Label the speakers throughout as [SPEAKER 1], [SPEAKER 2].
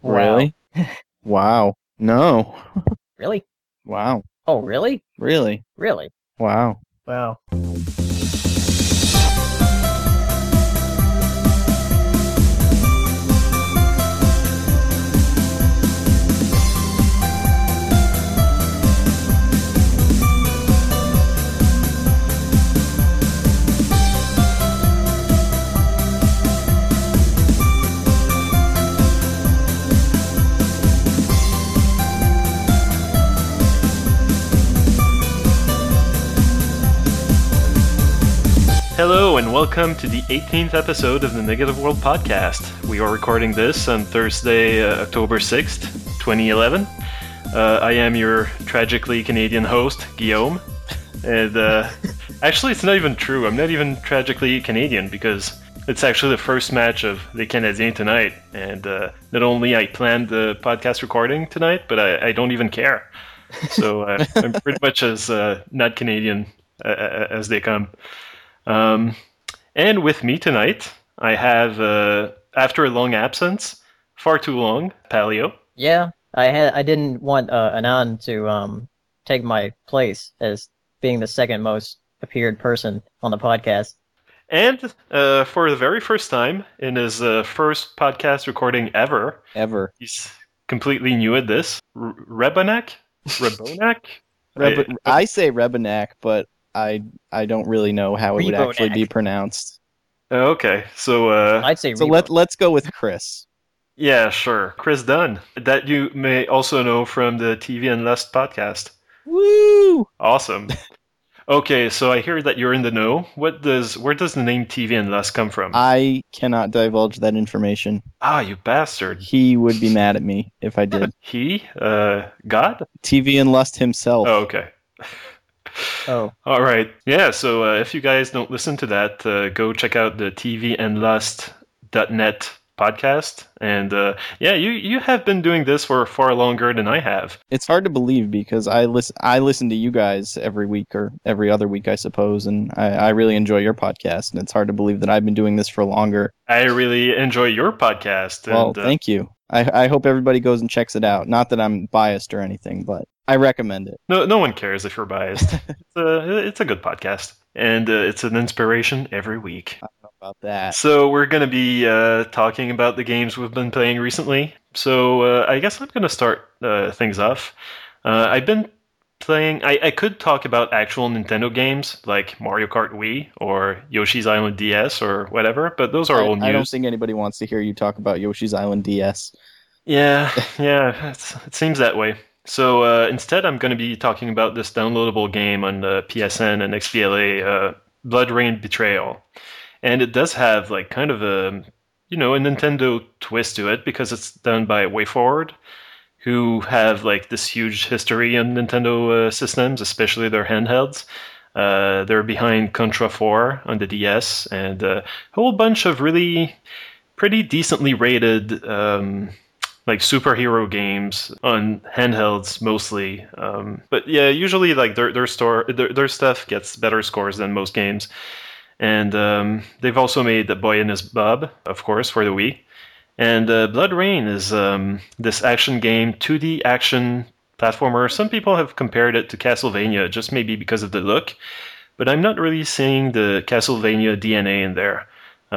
[SPEAKER 1] Really? Wow. No.
[SPEAKER 2] Really?
[SPEAKER 1] Wow.
[SPEAKER 2] Oh, really?
[SPEAKER 1] Really?
[SPEAKER 2] Really?
[SPEAKER 1] Wow.
[SPEAKER 2] Wow.
[SPEAKER 3] Hello and welcome to the 18th episode of the Negative World Podcast. We are recording this on Thursday, October 6th, 2011. I am your tragically Canadian host, Guillaume. And actually, it's not even true. I'm not even tragically Canadian because it's actually the first match of Les Canadiens tonight. And not only I planned the podcast recording tonight, but I don't even care. So I'm pretty much as not Canadian as they come. And with me tonight, I have, after a long absence, far too long, Palio.
[SPEAKER 2] Yeah, I didn't want Anand to take my place as being the second most appeared person on the podcast.
[SPEAKER 3] And for the very first time in his first podcast recording ever, he's completely new at this. Rebonak?
[SPEAKER 1] I say Rebanak, but I don't really know how it would actually be pronounced.
[SPEAKER 3] Okay, so
[SPEAKER 2] I'd say
[SPEAKER 1] so let's go with Chris.
[SPEAKER 3] Yeah, sure. Chris Dunn, that you may also know from the TV and Lust podcast.
[SPEAKER 1] Woo!
[SPEAKER 3] Awesome. Okay, so I hear that you're in the know. Where does the name TV and Lust come from?
[SPEAKER 1] I cannot divulge that information.
[SPEAKER 3] Ah, you bastard.
[SPEAKER 1] He would be mad at me if I did.
[SPEAKER 3] He? God?
[SPEAKER 1] TV and Lust himself.
[SPEAKER 3] Oh, okay.
[SPEAKER 2] Oh.
[SPEAKER 3] All right. Yeah, so if you guys don't listen to that, go check out the tvandlust.net podcast. And you have been doing this for far longer than I have.
[SPEAKER 1] It's hard to believe because I listen to you guys every week or every other week, I suppose, and I really enjoy your podcast, and it's hard to believe that I've been doing this for longer.
[SPEAKER 3] I really enjoy your podcast.
[SPEAKER 1] Well, thank you. I hope everybody goes and checks it out. Not that I'm biased or anything, but I recommend it.
[SPEAKER 3] No one cares if you're biased. It's a good podcast, and it's an inspiration every week.
[SPEAKER 1] I don't know about that.
[SPEAKER 3] So we're going to be talking about the games we've been playing recently. So I guess I'm going to start things off. I've been playing... I could talk about actual Nintendo games, like Mario Kart Wii or Yoshi's Island DS or whatever, but those are old news.
[SPEAKER 1] I don't think anybody wants to hear you talk about Yoshi's Island DS.
[SPEAKER 3] Yeah, it seems that way. So instead, I'm going to be talking about this downloadable game on PSN and XBLA, BloodRayne Betrayal. And it does have like kind of a Nintendo twist to it because it's done by WayForward, who have like this huge history on Nintendo systems, especially their handhelds. They're behind Contra 4 on the DS and a whole bunch of really pretty decently rated like superhero games on handhelds mostly. But yeah, usually like their stuff gets better scores than most games. And they've also made The Boy and His Blob, of course, for the Wii. And BloodRayne is this action game, 2D action platformer. Some people have compared it to Castlevania, just maybe because of the look. But I'm not really seeing the Castlevania DNA in there.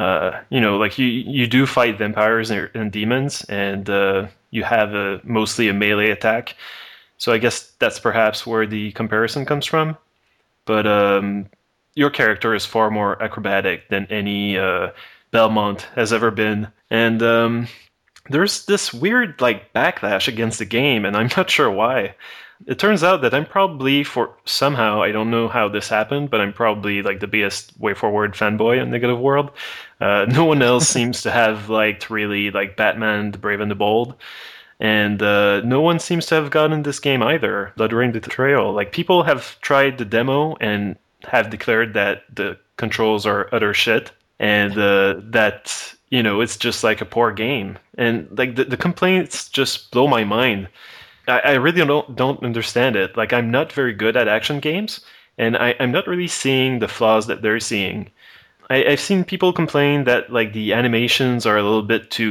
[SPEAKER 3] Like you do fight vampires and demons, and you have mostly a melee attack. So I guess that's perhaps where the comparison comes from. But your character is far more acrobatic than any Belmont has ever been. And there's this weird like backlash against the game, and I'm not sure why. It turns out that I'm probably, somehow, I don't know how this happened, but I'm probably like the biggest WayForward fanboy in Negative World. No one else seems to have liked really like Batman, The Brave and the Bold. And no one seems to have gotten this game either, BloodRayne Betrayal. Like people have tried the demo and have declared that the controls are utter shit. And that, it's just like a poor game. And like the complaints just blow my mind. I really don't understand it. Like I'm not very good at action games, and I'm not really seeing the flaws that they're seeing. I've seen people complain that like the animations are a little bit too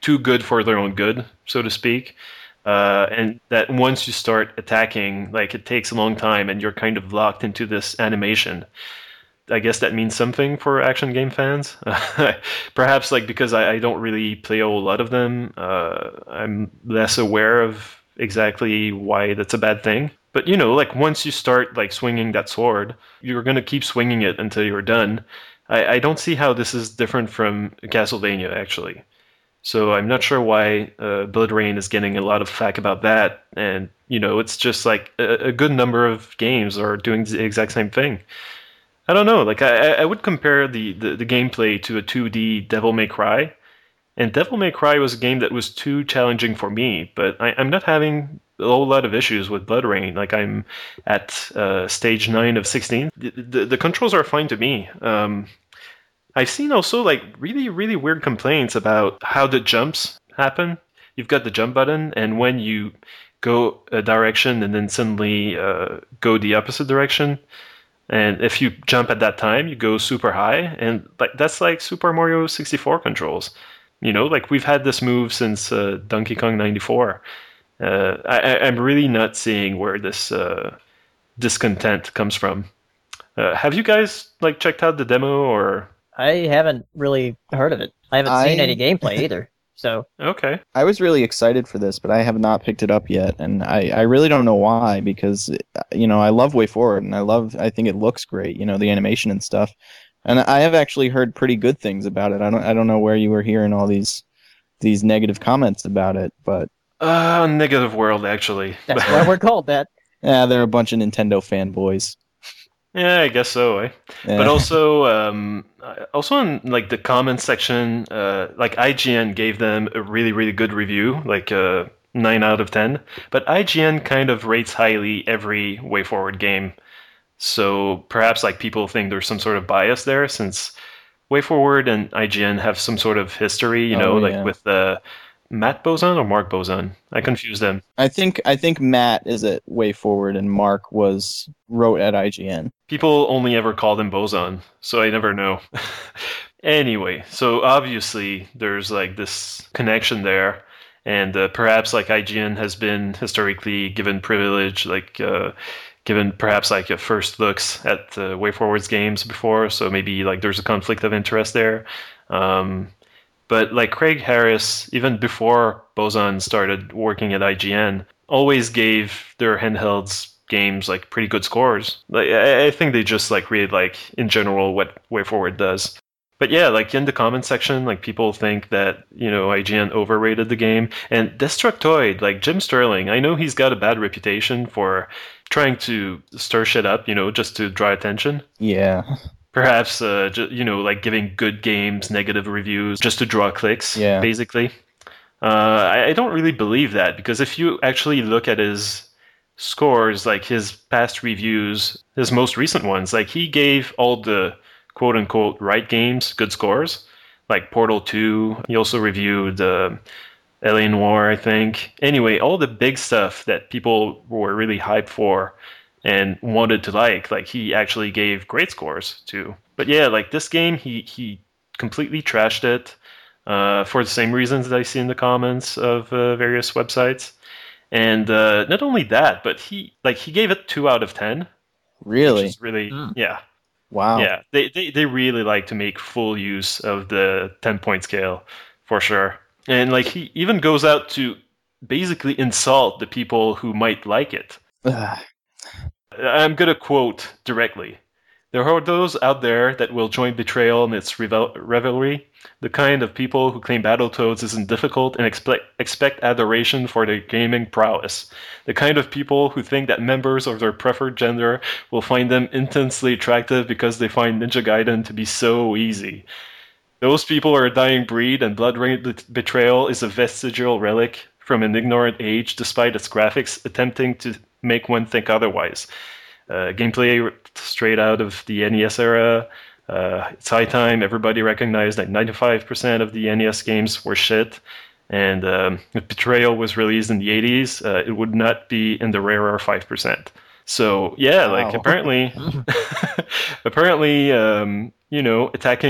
[SPEAKER 3] too good for their own good, so to speak. And that once you start attacking, like it takes a long time and you're kind of locked into this animation. I guess that means something for action game fans. Perhaps like because I don't really play a whole lot of them, I'm less aware of exactly why that's a bad thing. But like once you start like swinging that sword, you're gonna keep swinging it until you're done. I don't see how this is different from Castlevania actually. So I'm not sure why Blood Rain is getting a lot of flack about that. And it's just like a good number of games are doing the exact same thing. I don't know. Like I would compare the gameplay to a 2D Devil May Cry, and Devil May Cry was a game that was too challenging for me. But I'm not having a whole lot of issues with Blood Rain. Like I'm at stage 9 of 16. The controls are fine to me. I've seen also like really really weird complaints about how the jumps happen. You've got the jump button, and when you go a direction and then suddenly go the opposite direction. And if you jump at that time, you go super high, and like that's like Super Mario 64 controls. Like we've had this move since Donkey Kong 94. I'm really not seeing where this discontent comes from. Have you guys like checked out the demo or?
[SPEAKER 2] I haven't really heard of it. I haven't seen any gameplay either. So
[SPEAKER 3] okay,
[SPEAKER 1] I was really excited for this, but I have not picked it up yet, and I really don't know why. Because I love Way Forward, and I think it looks great. The animation and stuff, and I have actually heard pretty good things about it. I don't know where you were hearing all these negative comments about it, but
[SPEAKER 3] Negative World actually.
[SPEAKER 2] That's why we're called that.
[SPEAKER 1] Yeah, they're a bunch of Nintendo fanboys.
[SPEAKER 3] Yeah, I guess so. Yeah. But also in like the comments section, like IGN gave them a really really good review, like 9 out of 10. But IGN kind of rates highly every Way Forward game, so perhaps like people think there's some sort of bias there, since Way Forward and IGN have some sort of history, with Matt Bozon or Mark Bozon? I confused them.
[SPEAKER 1] I think Matt is at Way Forward and Mark wrote at IGN.
[SPEAKER 3] People only ever call them Bozon, so I never know. Anyway, so obviously there's like this connection there, and perhaps like IGN has been historically given privilege, like given perhaps like a first looks at Way Forward's games before, so maybe like there's a conflict of interest there. But like Craig Harris, even before Bozon started working at IGN, always gave their handhelds games like pretty good scores. Like I think they just like read like in general what Way Forward does. But yeah, like in the comment section, like people think that IGN overrated the game. And Destructoid, like Jim Sterling, I know he's got a bad reputation for trying to stir shit up, just to draw attention.
[SPEAKER 1] Yeah.
[SPEAKER 3] Perhaps, like giving good games negative reviews just to draw clicks, basically. I don't really believe that, because if you actually look at his scores, like his past reviews, his most recent ones, like he gave all the quote-unquote right games good scores, like Portal 2. He also reviewed L.A. Noire, I think. Anyway, all the big stuff that people were really hyped for and wanted to like he actually gave great scores to. But yeah, like this game, he completely trashed it for the same reasons that I see in the comments of various websites. And not only that, but he gave it 2 out of 10.
[SPEAKER 1] Really?
[SPEAKER 3] Which is really, yeah.
[SPEAKER 1] Wow.
[SPEAKER 3] Yeah, they really like to make full use of the 10-point scale, for sure. And like he even goes out to basically insult the people who might like it. I'm going to quote directly. There are those out there that will join Betrayal in its revelry, the kind of people who claim Battletoads isn't difficult and expect adoration for their gaming prowess, the kind of people who think that members of their preferred gender will find them intensely attractive because they find Ninja Gaiden to be so easy. Those people are a dying breed, and Blood Rain Betrayal is a vestigial relic from an ignorant age, despite its graphics attempting to make one think otherwise. Gameplay straight out of the NES era. It's high time everybody recognized that 95% of the NES games were shit. And if Betrayal was released in the 80s, it would not be in the rarer 5%. So yeah, like apparently, attacking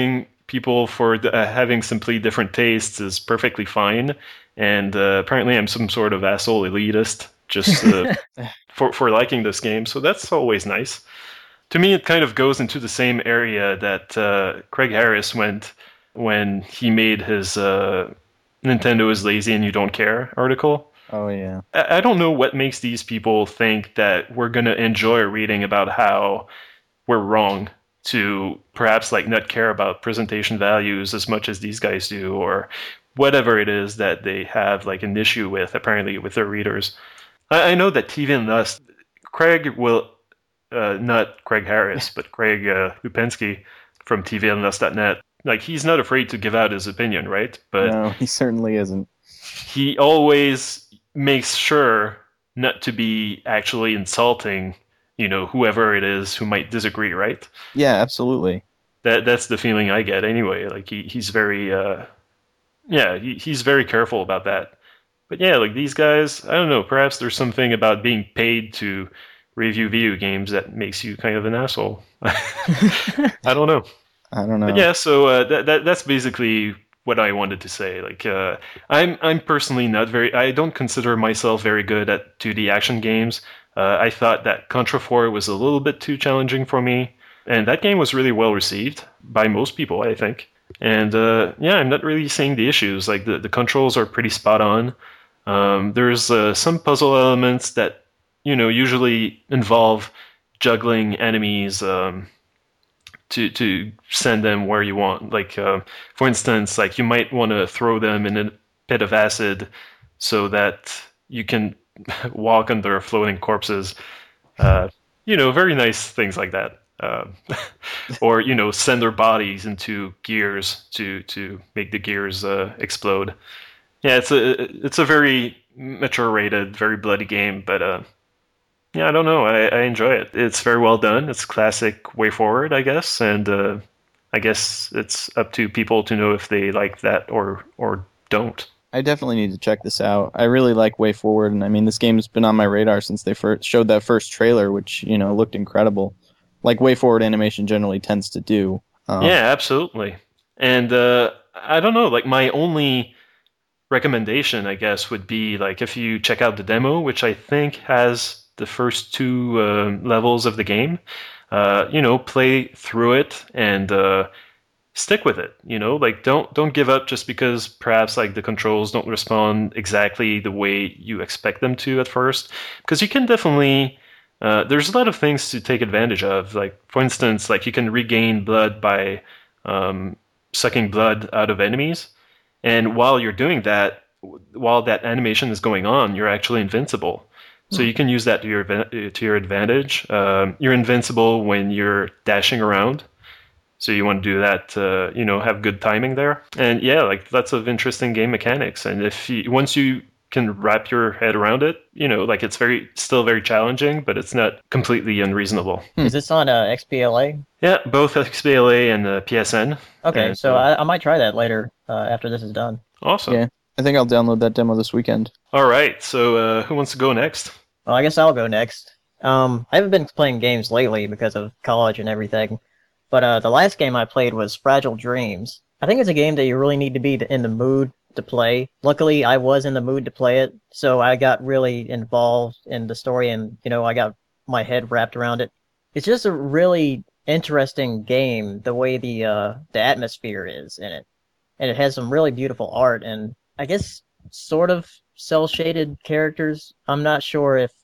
[SPEAKER 3] people for having simply different tastes is perfectly fine. And apparently I'm some sort of asshole elitist just for liking this game. So that's always nice. To me, it kind of goes into the same area that Craig Harris went when he made his Nintendo is lazy and you don't care article.
[SPEAKER 1] Oh, yeah.
[SPEAKER 3] I don't know what makes these people think that we're going to enjoy reading about how we're wrong to perhaps like not care about presentation values as much as these guys do, or whatever it is that they have like an issue with, apparently, with their readers. I know that TV and Lust, Craig will, not Craig Harris, but Craig Lupinski from TVandLust.net, like he's not afraid to give out his opinion, right? But
[SPEAKER 1] no, he certainly isn't.
[SPEAKER 3] He always makes sure not to be actually insulting, whoever it is who might disagree, right?
[SPEAKER 1] Yeah, absolutely.
[SPEAKER 3] That's the feeling I get anyway. Like he's very, he's very careful about that. But yeah, like these guys, I don't know. Perhaps there's something about being paid to review video games that makes you kind of an asshole. I don't know. But yeah, so that's basically what I wanted to say. Like, I'm personally not I don't consider myself very good at 2D action games. I thought that Contra 4 was a little bit too challenging for me, and that game was really well received by most people, I think. And I'm not really seeing the issues. Like the controls are pretty spot on. There's some puzzle elements that usually involve juggling enemies to send them where you want. Like for instance, like you might want to throw them in a pit of acid so that you can walk under floating corpses. Very nice things like that. Or send their bodies into gears to make the gears explode. Yeah, it's a very mature rated, very bloody game, but I don't know. I enjoy it. It's very well done. It's classic WayForward, I guess, and I guess it's up to people to know if they like that or don't.
[SPEAKER 1] I definitely need to check this out. I really like WayForward, and I mean, this game's been on my radar since they first showed that first trailer, which looked incredible, like WayForward animation generally tends to do.
[SPEAKER 3] Yeah, absolutely. And I don't know. Like my only recommendation, I guess, would be like if you check out the demo, which I think has the first two levels of the game. Play through it and stick with it. Like don't give up just because perhaps like the controls don't respond exactly the way you expect them to at first. Because you can definitely there's a lot of things to take advantage of. Like for instance, like you can regain blood by sucking blood out of enemies, and while you're doing that, while that animation is going on, you're actually invincible. So you can use that to your advantage. You're invincible when you're dashing around. So you want to do that, have good timing there. And yeah, like lots of interesting game mechanics. And once you can wrap your head around it, like it's still very challenging, but it's not completely unreasonable.
[SPEAKER 2] Is this on XBLA?
[SPEAKER 3] Yeah, both XBLA and PSN.
[SPEAKER 2] Okay,
[SPEAKER 3] and,
[SPEAKER 2] so I might try that later after this is done.
[SPEAKER 3] Awesome.
[SPEAKER 1] Yeah, I think I'll download that demo this weekend.
[SPEAKER 3] All right, so who wants to go next?
[SPEAKER 2] Well, I guess I'll go next. I haven't been playing games lately because of college and everything, but the last game I played was Fragile Dreams. I think it's a game that you really need to be in the mood to play. Luckily, I was in the mood to play it, so I got really involved in the story and, I got my head wrapped around it. It's just a really interesting game, the way the atmosphere is in it. And it has some really beautiful art and I guess sort of cel-shaded characters. I'm not sure if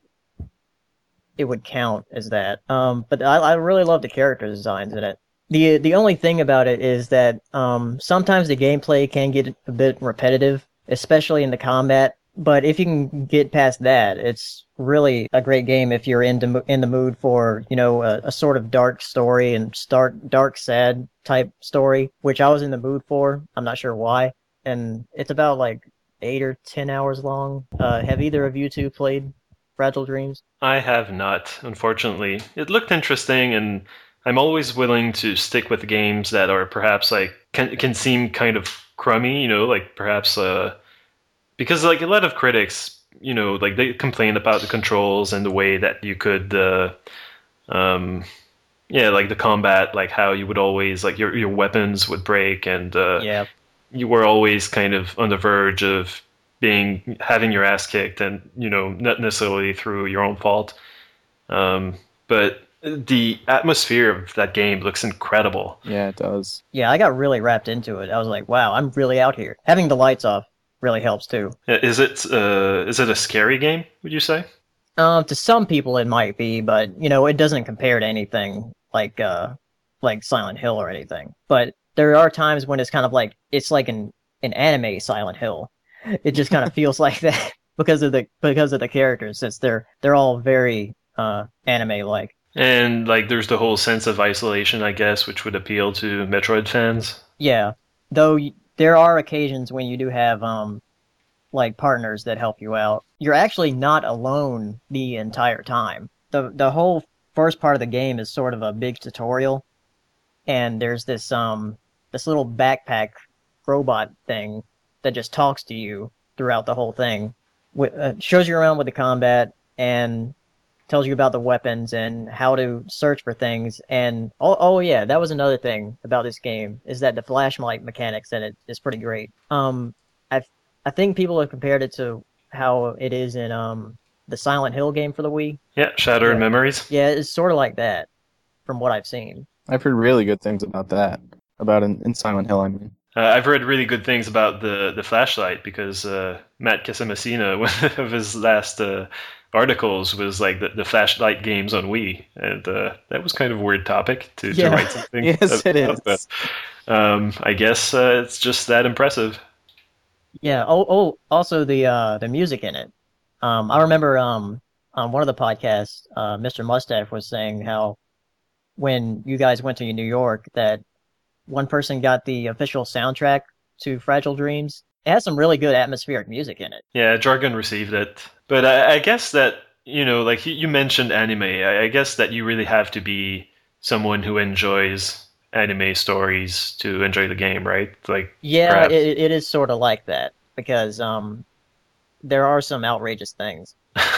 [SPEAKER 2] it would count as that. But I really love the character designs in it. The only thing about it is that sometimes the gameplay can get a bit repetitive, especially in the combat. But if you can get past that, it's really a great game if you're in the mood for, a sort of dark story and dark, sad type story, which I was in the mood for. I'm not sure why. And it's about like 8 or 10 hours long. Have either of you two played Fragile Dreams?
[SPEAKER 3] I have not, unfortunately. It looked interesting, and I'm always willing to stick with games that are perhaps like can seem kind of crummy, like perhaps because like a lot of critics, like they complain about the controls and the way that you could Yeah, like the combat, like how you would always like your weapons would break, and
[SPEAKER 2] Yeah.
[SPEAKER 3] you were always kind of on the verge of having your ass kicked, and not necessarily through your own fault. But the atmosphere of that game looks incredible.
[SPEAKER 1] Yeah, it does.
[SPEAKER 2] Yeah, I got really wrapped into it. I was like, wow, I'm really out here. Having the lights off really helps too.
[SPEAKER 3] Is it a scary game, would you say?
[SPEAKER 2] To some people it might be, but it doesn't compare to anything like Silent Hill or anything. But there are times when it's kind of like it's like an anime Silent Hill. It just kind of feels like that because of the characters, since they're all very anime like.
[SPEAKER 3] And like there's the whole sense of isolation, I guess, which would appeal to Metroid fans.
[SPEAKER 2] Yeah, though there are occasions when you do have like partners that help you out. You're actually not alone the entire time. The whole first part of the game is sort of a big tutorial, and there's this little backpack robot thing that just talks to you throughout the whole thing. Shows you around with the combat and tells you about the weapons and how to search for things. And oh yeah, that was another thing about this game, is that the flashlight mechanics in it is pretty great. I think people have compared it to how it is in the Silent Hill game for the Wii.
[SPEAKER 3] Yeah, Shattered Memories.
[SPEAKER 2] Yeah, it's sort of like that, from what I've seen.
[SPEAKER 1] I've heard really good things about that. About in Silent Hill, I mean.
[SPEAKER 3] I've read really good things about the flashlight, because Matt Casamassina, one of his last articles was like the flashlight games on Wii, and that was kind of a weird topic to write something.
[SPEAKER 1] Yes, it is.
[SPEAKER 3] But, I guess it's just that impressive.
[SPEAKER 2] Yeah. Also the music in it. I remember on one of the podcasts, Mr. Mustache was saying how when you guys went to New York, that one person got the official soundtrack to Fragile Dreams. It has some really good atmospheric music in it.
[SPEAKER 3] Yeah, Jargon received it. But I guess that, like you mentioned anime, I guess that you really have to be someone who enjoys anime stories to enjoy the game, right? Like,
[SPEAKER 2] yeah, it is sort of like that, because there are some outrageous things.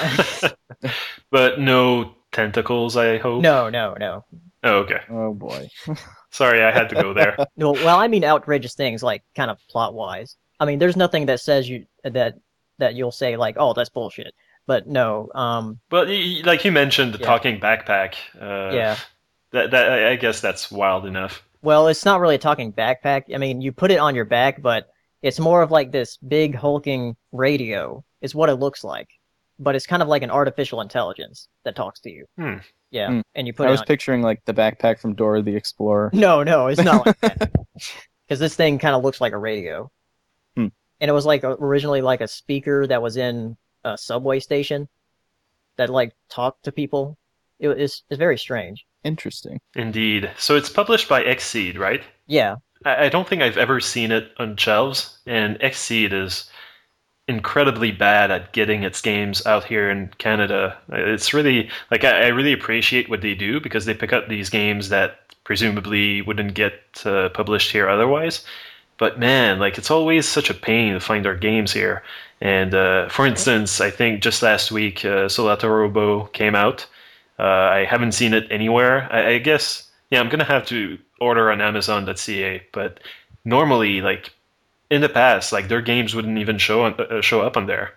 [SPEAKER 3] But no tentacles, I hope?
[SPEAKER 2] No.
[SPEAKER 3] Oh, okay.
[SPEAKER 1] Oh boy.
[SPEAKER 3] Sorry, I had to go there.
[SPEAKER 2] No, well, I mean outrageous things, like kind of plot-wise. I mean, there's nothing that says that you'll say like, oh, that's bullshit. But no.
[SPEAKER 3] But like you mentioned, the talking backpack.
[SPEAKER 2] Yeah.
[SPEAKER 3] That I guess that's wild enough.
[SPEAKER 2] Well, it's not really a talking backpack. I mean, you put it on your back, but it's more of like this big hulking radio is what it looks like. But it's kind of like an artificial intelligence that talks to you. Yeah, and you put.
[SPEAKER 1] I was picturing like the backpack from Dora the Explorer.
[SPEAKER 2] No, it's not like that. Because this thing kind of looks like a radio, and it was like originally like a speaker that was in a subway station that like talked to people. It's very strange.
[SPEAKER 1] Interesting.
[SPEAKER 3] Indeed. So it's published by Xseed, right?
[SPEAKER 2] Yeah.
[SPEAKER 3] I don't think I've ever seen it on shelves, and Xseed is incredibly bad at getting its games out here in Canada. It's really like I really appreciate what they do, because they pick up these games that presumably wouldn't get published here otherwise. But man, like it's always such a pain to find our games here. And for instance, I think just last week, Solata Robo came out. I haven't seen it anywhere. I guess I'm gonna have to order on Amazon.ca. But normally, like in the past, like their games wouldn't even show up on there.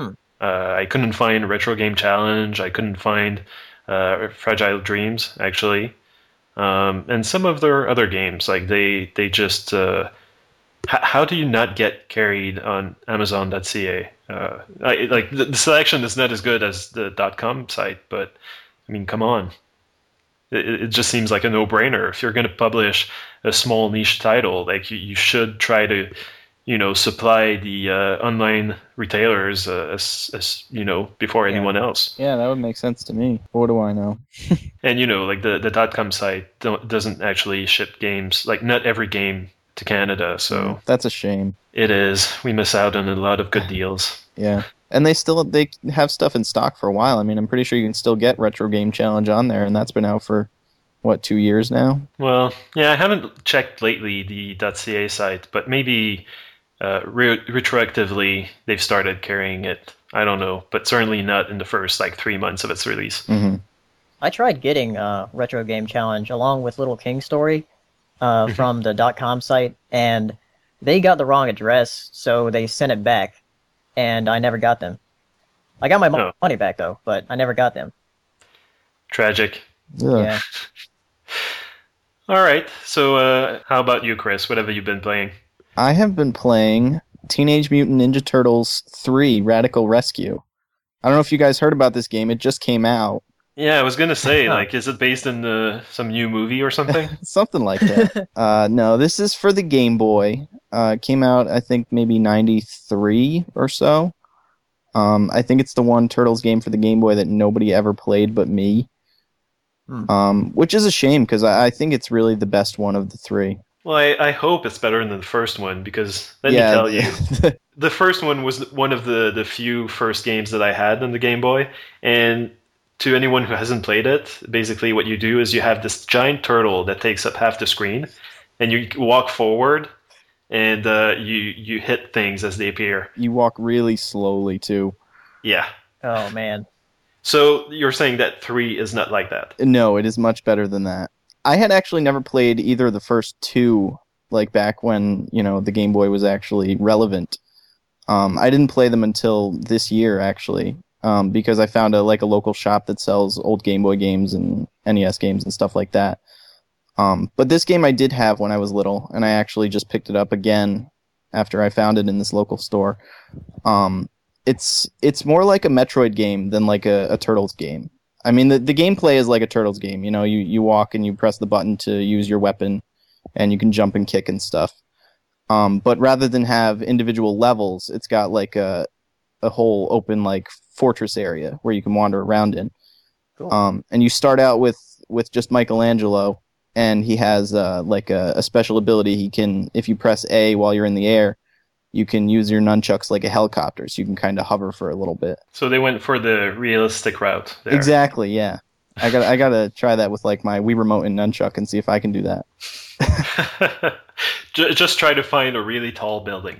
[SPEAKER 3] I couldn't find Retro Game Challenge. I couldn't find Fragile Dreams actually, and some of their other games. Like they just how do you not get carried on Amazon.ca? Like the selection is not as good as the .com site, but I mean, come on. It just seems like a no-brainer. If you're going to publish a small niche title, like you should try to supply the online retailers as before anyone else.
[SPEAKER 1] Yeah, that would make sense to me. What do I know?
[SPEAKER 3] And like the .com site doesn't actually ship games, like not every game to Canada, so
[SPEAKER 1] that's a shame.
[SPEAKER 3] It is. We miss out on a lot of good deals.
[SPEAKER 1] Yeah. And they have stuff in stock for a while. I mean, I'm pretty sure you can still get Retro Game Challenge on there, and that's been out for 2 years now?
[SPEAKER 3] Well, yeah, I haven't checked lately the .ca site, but maybe retroactively they've started carrying it. I don't know, but certainly not in the first 3 months of its release.
[SPEAKER 1] Mm-hmm.
[SPEAKER 2] I tried getting Retro Game Challenge along with Little King Story from the .com site, and they got the wrong address, so they sent it back, and I never got them. I got my money back, though, but I never got them.
[SPEAKER 3] Tragic.
[SPEAKER 2] Yeah.
[SPEAKER 3] All right. So how about you, Chris? What have you been playing?
[SPEAKER 1] I have been playing Teenage Mutant Ninja Turtles 3 Radical Rescue. I don't know if you guys heard about this game. It just came out.
[SPEAKER 3] Yeah, I was going to say, like, is it based in some new movie or something?
[SPEAKER 1] Something like that. No, this is for the Game Boy. Came out, I think, maybe 93 or so. I think it's the one Turtles game for the Game Boy that nobody ever played but me. Which is a shame, because I think it's really the best one of the three.
[SPEAKER 3] Well, I hope it's better than the first one, because let me tell you, the first one was one of the few first games that I had on the Game Boy, and to anyone who hasn't played it, basically what you do is you have this giant turtle that takes up half the screen, and you walk forward, and you hit things as they appear.
[SPEAKER 1] You walk really slowly, too.
[SPEAKER 3] Yeah.
[SPEAKER 2] Oh, man.
[SPEAKER 3] So you're saying that 3 is not like that?
[SPEAKER 1] No, it is much better than that. I had actually never played either of the first two, like back when, the Game Boy was actually relevant. I didn't play them until this year, actually, because I found a local shop that sells old Game Boy games and NES games and stuff like that. But this game I did have when I was little, and I actually just picked it up again after I found it in this local store. It's more like a Metroid game than like a Turtles game. I mean, the gameplay is like a Turtles game. You walk and you press the button to use your weapon, and you can jump and kick and stuff. But rather than have individual levels, it's got like a whole open like fortress area where you can wander around in.
[SPEAKER 2] Cool.
[SPEAKER 1] And you start out with just Michelangelo, and he has a special ability. He can, if you press A while you're in the air, you can use your nunchucks like a helicopter, so you can kind of hover for a little bit.
[SPEAKER 3] So they went for the realistic route there.
[SPEAKER 1] Exactly, yeah. I gotta try that with like my Wii Remote and nunchuck and see if I can do that.
[SPEAKER 3] Just try to find a really tall building.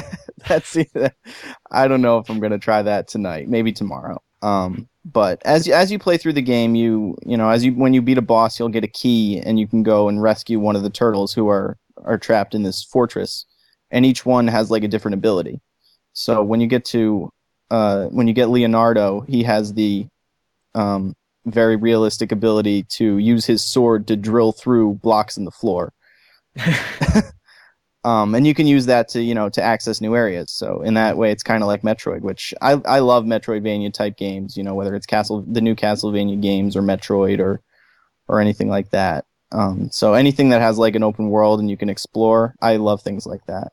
[SPEAKER 1] I don't know if I'm gonna try that tonight. Maybe tomorrow. But as you play through the game, when you beat a boss, you'll get a key, and you can go and rescue one of the turtles who are trapped in this fortress. And each one has like a different ability. So when you get Leonardo, he has the very realistic ability to use his sword to drill through blocks in the floor. And you can use that to access new areas. So in that way, it's kind of like Metroid, which I love Metroidvania type games. Whether it's the new Castlevania games or Metroid or anything like that. So anything that has like an open world and you can explore, I love things like that.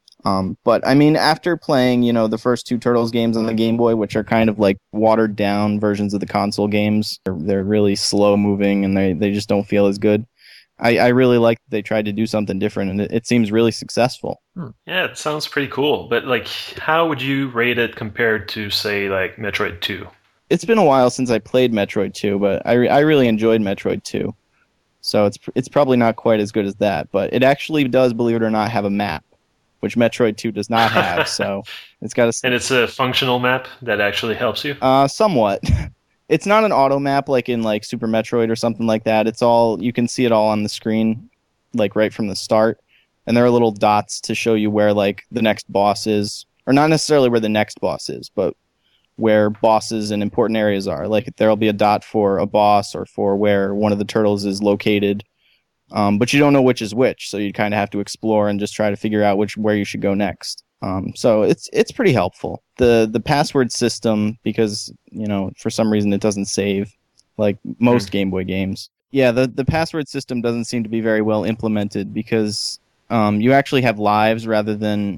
[SPEAKER 1] But I mean, after playing, the first two Turtles games on the Game Boy, which are kind of like watered down versions of the console games, they're really slow moving and they just don't feel as good. I really like that they tried to do something different, and it seems really successful.
[SPEAKER 3] Yeah, it sounds pretty cool. But like, how would you rate it compared to, say, like Metroid 2?
[SPEAKER 1] It's been a while since I played Metroid 2, but I really enjoyed Metroid 2. So it's probably not quite as good as that, but it actually does, believe it or not, have a map, which Metroid 2 does not have. So it's got
[SPEAKER 3] And it's a functional map that actually helps you?
[SPEAKER 1] Somewhat. It's not an auto map like in like Super Metroid or something like that. It's all, you can see it all on the screen, like right from the start. And there are little dots to show you where like the next boss is, or not necessarily where the next boss is, but where bosses and important areas are. Like there'll be a dot for a boss or for where one of the turtles is located. But you don't know which is which, so you kind of have to explore and just try to figure out where you should go next. So it's pretty helpful. The password system, because for some reason it doesn't save, like most Game Boy games. Yeah, the password system doesn't seem to be very well implemented, because you actually have lives rather than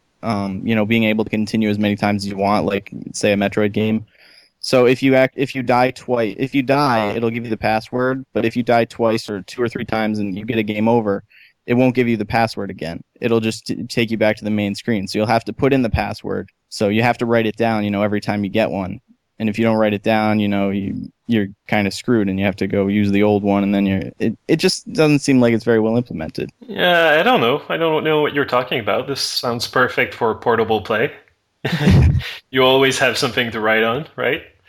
[SPEAKER 1] being able to continue as many times as you want, like say a Metroid game. So if you die twice, it'll give you the password. But if you die twice or 2 or 3 times and you get a game over, it won't give you the password again. It'll just take you back to the main screen. So you'll have to put in the password. So you have to write it down, every time you get one. And if you don't write it down, you're kind of screwed, and you have to go use the old one. And then it just doesn't seem like it's very well implemented.
[SPEAKER 3] Yeah, I don't know. I don't know what you're talking about. This sounds perfect for portable play. You always have something to write on, right?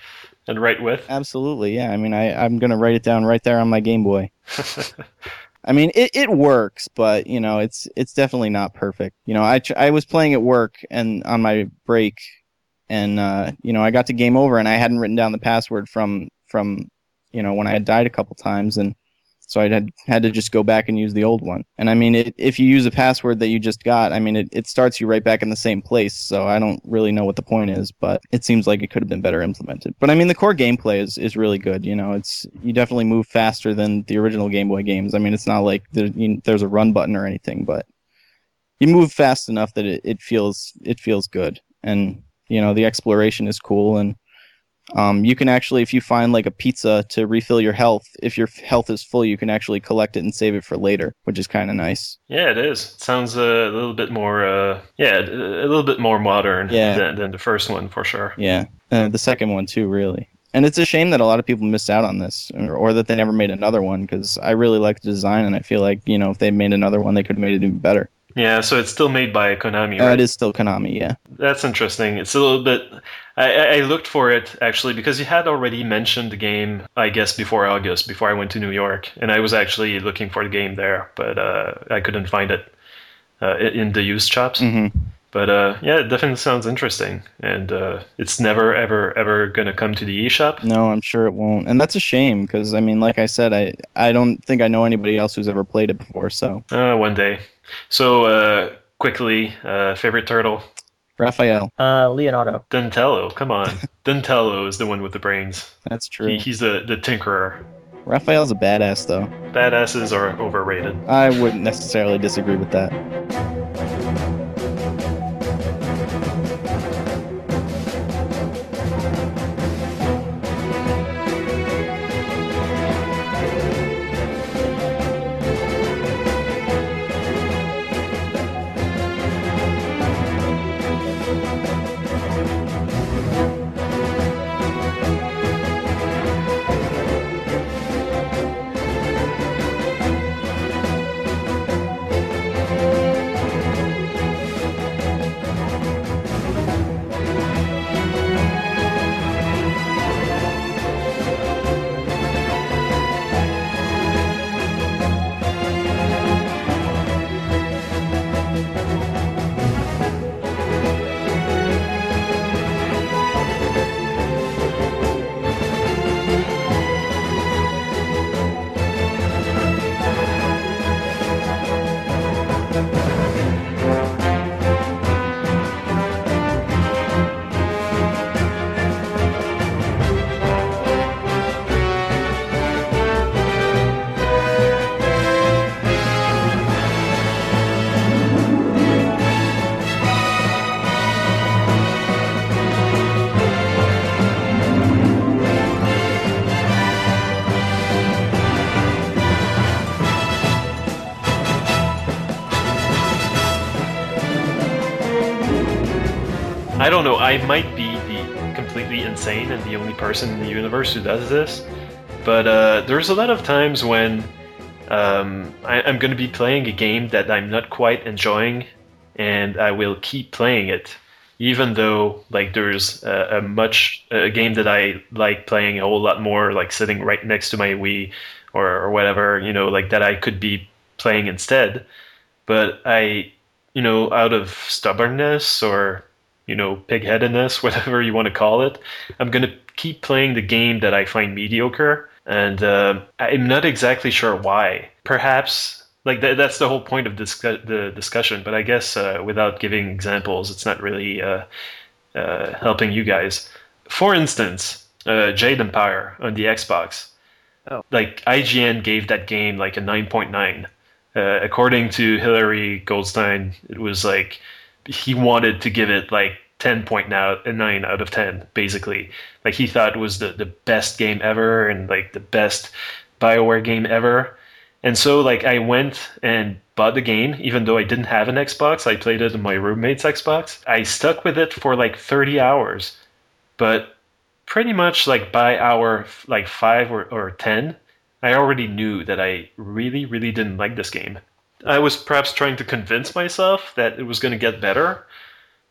[SPEAKER 3] and write with?
[SPEAKER 1] Absolutely, yeah. I mean, I'm gonna write it down right there on my Game Boy. I mean, it works, but you know, it's definitely not perfect. You know, I was playing at work and on my break, and you know, I got to game over and I hadn't written down the password from you know, when I had died a couple times, and so I had to just go back and use the old one. And I mean, if you use a password that you just got, I mean, it starts you right back in the same place. So I don't really know what the point is, but it seems like it could have been better implemented. But I mean, the core gameplay is really good. You know, you definitely move faster than the original Game Boy games. I mean, it's not like there's a run button or anything, but you move fast enough that it feels good. And you know, the exploration is cool, and you can actually, if you find like a pizza to refill your health, if your health is full, you can actually collect it and save it for later, which is kind of nice.
[SPEAKER 3] Yeah, it is. It sounds a little bit more, a little bit more modern than the first one, for sure.
[SPEAKER 1] Yeah, the second one too, really. And it's a shame that a lot of people missed out on this, or that they never made another one, because I really like the design, and I feel like, you know, if they made another one, they could have made it even better.
[SPEAKER 3] Yeah, so it's still made by Konami, right?
[SPEAKER 1] It is still Konami, yeah.
[SPEAKER 3] That's interesting. It's a little bit... I looked for it, actually, because you had already mentioned the game, I guess, before August, before I went to New York. And I was actually looking for the game there, but I couldn't find it in the used shops.
[SPEAKER 1] Mm-hmm.
[SPEAKER 3] But yeah, it definitely sounds interesting. And it's never, ever, ever going to come to the eShop.
[SPEAKER 1] No, I'm sure it won't. And that's a shame, because, I mean, like I said, I don't think I know anybody else who's ever played it before, so...
[SPEAKER 3] One day. So, quickly, favorite turtle?
[SPEAKER 1] Raphael.
[SPEAKER 2] Leonardo.
[SPEAKER 3] Donatello, come on. Donatello is the one with the brains.
[SPEAKER 1] That's true.
[SPEAKER 3] He's the tinkerer.
[SPEAKER 1] Raphael's a badass, though.
[SPEAKER 3] Badasses are overrated.
[SPEAKER 1] I wouldn't necessarily disagree with that.
[SPEAKER 3] I don't know, I might be the completely insane and the only person in the universe who does this, but there's a lot of times when I'm going to be playing a game that I'm not quite enjoying, and I will keep playing it, even though like there's a game that I like playing a whole lot more, like sitting right next to my Wii or whatever, you know, like that I could be playing instead. But I, you know, out of stubbornness or, you know, pigheadedness, whatever you want to call it, I'm going to keep playing the game that I find mediocre. And I'm not exactly sure why. Perhaps, like, that's the whole point of the discussion, but I guess without giving examples, it's not really helping you guys. For instance, Jade Empire on the Xbox.
[SPEAKER 2] Oh.
[SPEAKER 3] Like, IGN gave that game like a 9.9. According to Hilary Goldstein, it was like he wanted to give it like 10.9 out of 10, basically. Like he thought it was the best game ever and like the best BioWare game ever. And so like I went and bought the game, even though I didn't have an Xbox. I played it on my roommate's Xbox. I stuck with it for like 30 hours. But pretty much like by hour like 5 or 10, I already knew that I really, really didn't like this game. I was perhaps trying to convince myself that it was going to get better,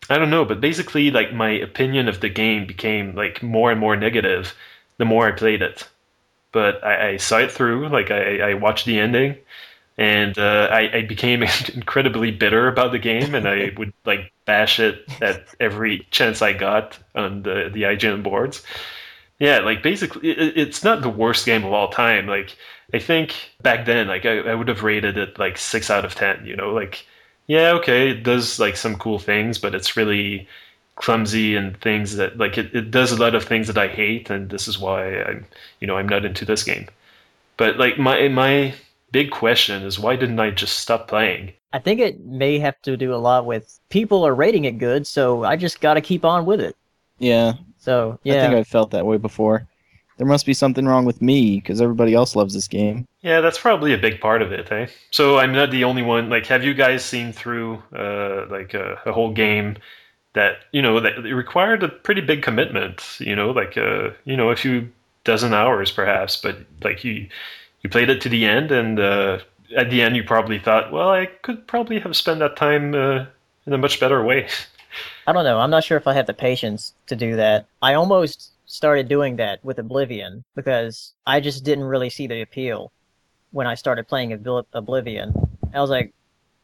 [SPEAKER 3] I don't know, but basically, like my opinion of the game became like more and more negative the more I played it. But I saw it through, like I watched the ending, and I became incredibly bitter about the game, and I would like bash it at every chance I got on the IGN boards. Yeah, like basically, it's not the worst game of all time. Like I think back then, like I would have rated it like 6 out of 10. You know, like yeah, okay, it does like some cool things, but it's really clumsy and things that like it does a lot of things that I hate, and this is why I'm not into this game. But like my big question is why didn't I just stop playing?
[SPEAKER 2] I think it may have to do a lot with people are rating it good, so I just got to keep on with it.
[SPEAKER 1] Yeah,
[SPEAKER 2] So
[SPEAKER 1] I think
[SPEAKER 2] yeah,
[SPEAKER 1] I've felt that way before. There must be something wrong with me because everybody else loves this game.
[SPEAKER 3] Yeah, that's probably a big part of it, eh? So I'm not the only one. Like, have you guys seen through like a whole game that that it required a pretty big commitment? Like a few dozen hours perhaps, but like you played it to the end, and at the end you probably thought, well, I could probably have spent that time in a much better way.
[SPEAKER 2] I don't know. I'm not sure if I have the patience to do that. I almost started doing that with Oblivion because I just didn't really see the appeal when I started playing Oblivion. I was like,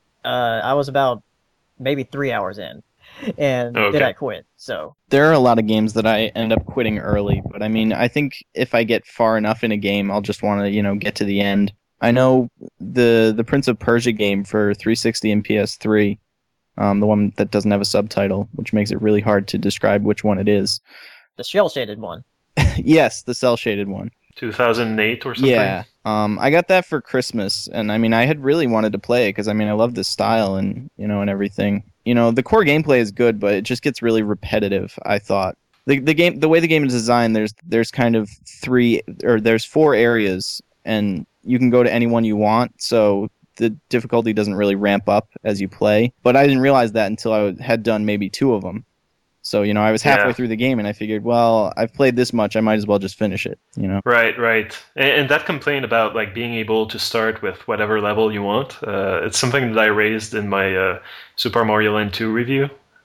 [SPEAKER 2] I was about maybe 3 hours in, and then I
[SPEAKER 3] Okay.
[SPEAKER 2] quit. So
[SPEAKER 1] There are a lot of games that I end up quitting early, but I mean, I think if I get far enough in a game, I'll just want to, get to the end. I know the Prince of Persia game for 360 and PS3, the one that doesn't have a subtitle, which makes it really hard to describe which one it is.
[SPEAKER 2] the shell shaded one.
[SPEAKER 1] Yes, the cell shaded one.
[SPEAKER 3] 2008 or something.
[SPEAKER 1] Yeah. I got that for Christmas, and I mean, I had really wanted to play it because I mean, I love the style and and everything. The core gameplay is good, but it just gets really repetitive. I thought the way the game is designed, there's kind of there's 4 areas, and you can go to any one you want. So the difficulty doesn't really ramp up as you play. But I didn't realize that until I had done maybe 2 of them. So I was halfway
[SPEAKER 3] Yeah.
[SPEAKER 1] through the game, and I figured, well, I've played this much, I might as well just finish it.
[SPEAKER 3] Right, right. And that complaint about like being able to start with whatever level you want, it's something that I raised in my Super Mario Land 2 review.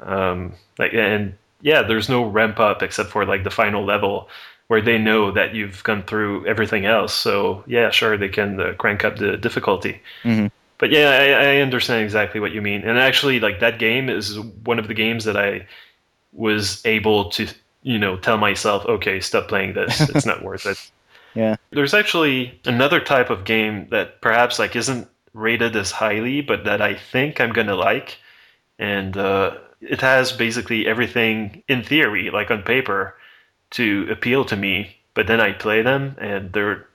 [SPEAKER 3] And yeah, there's no ramp up except for like the final level where they know that you've gone through everything else. So yeah, sure, they can crank up the difficulty.
[SPEAKER 1] Hmm.
[SPEAKER 3] But yeah, I understand exactly what you mean. And actually, like that game is one of the games that I was able to tell myself, okay, stop playing this, it's not worth it.
[SPEAKER 1] Yeah.
[SPEAKER 3] There's actually another type of game that perhaps like isn't rated as highly, but that I think I'm gonna like, and it has basically everything in theory, like on paper, to appeal to me. But then I play them, and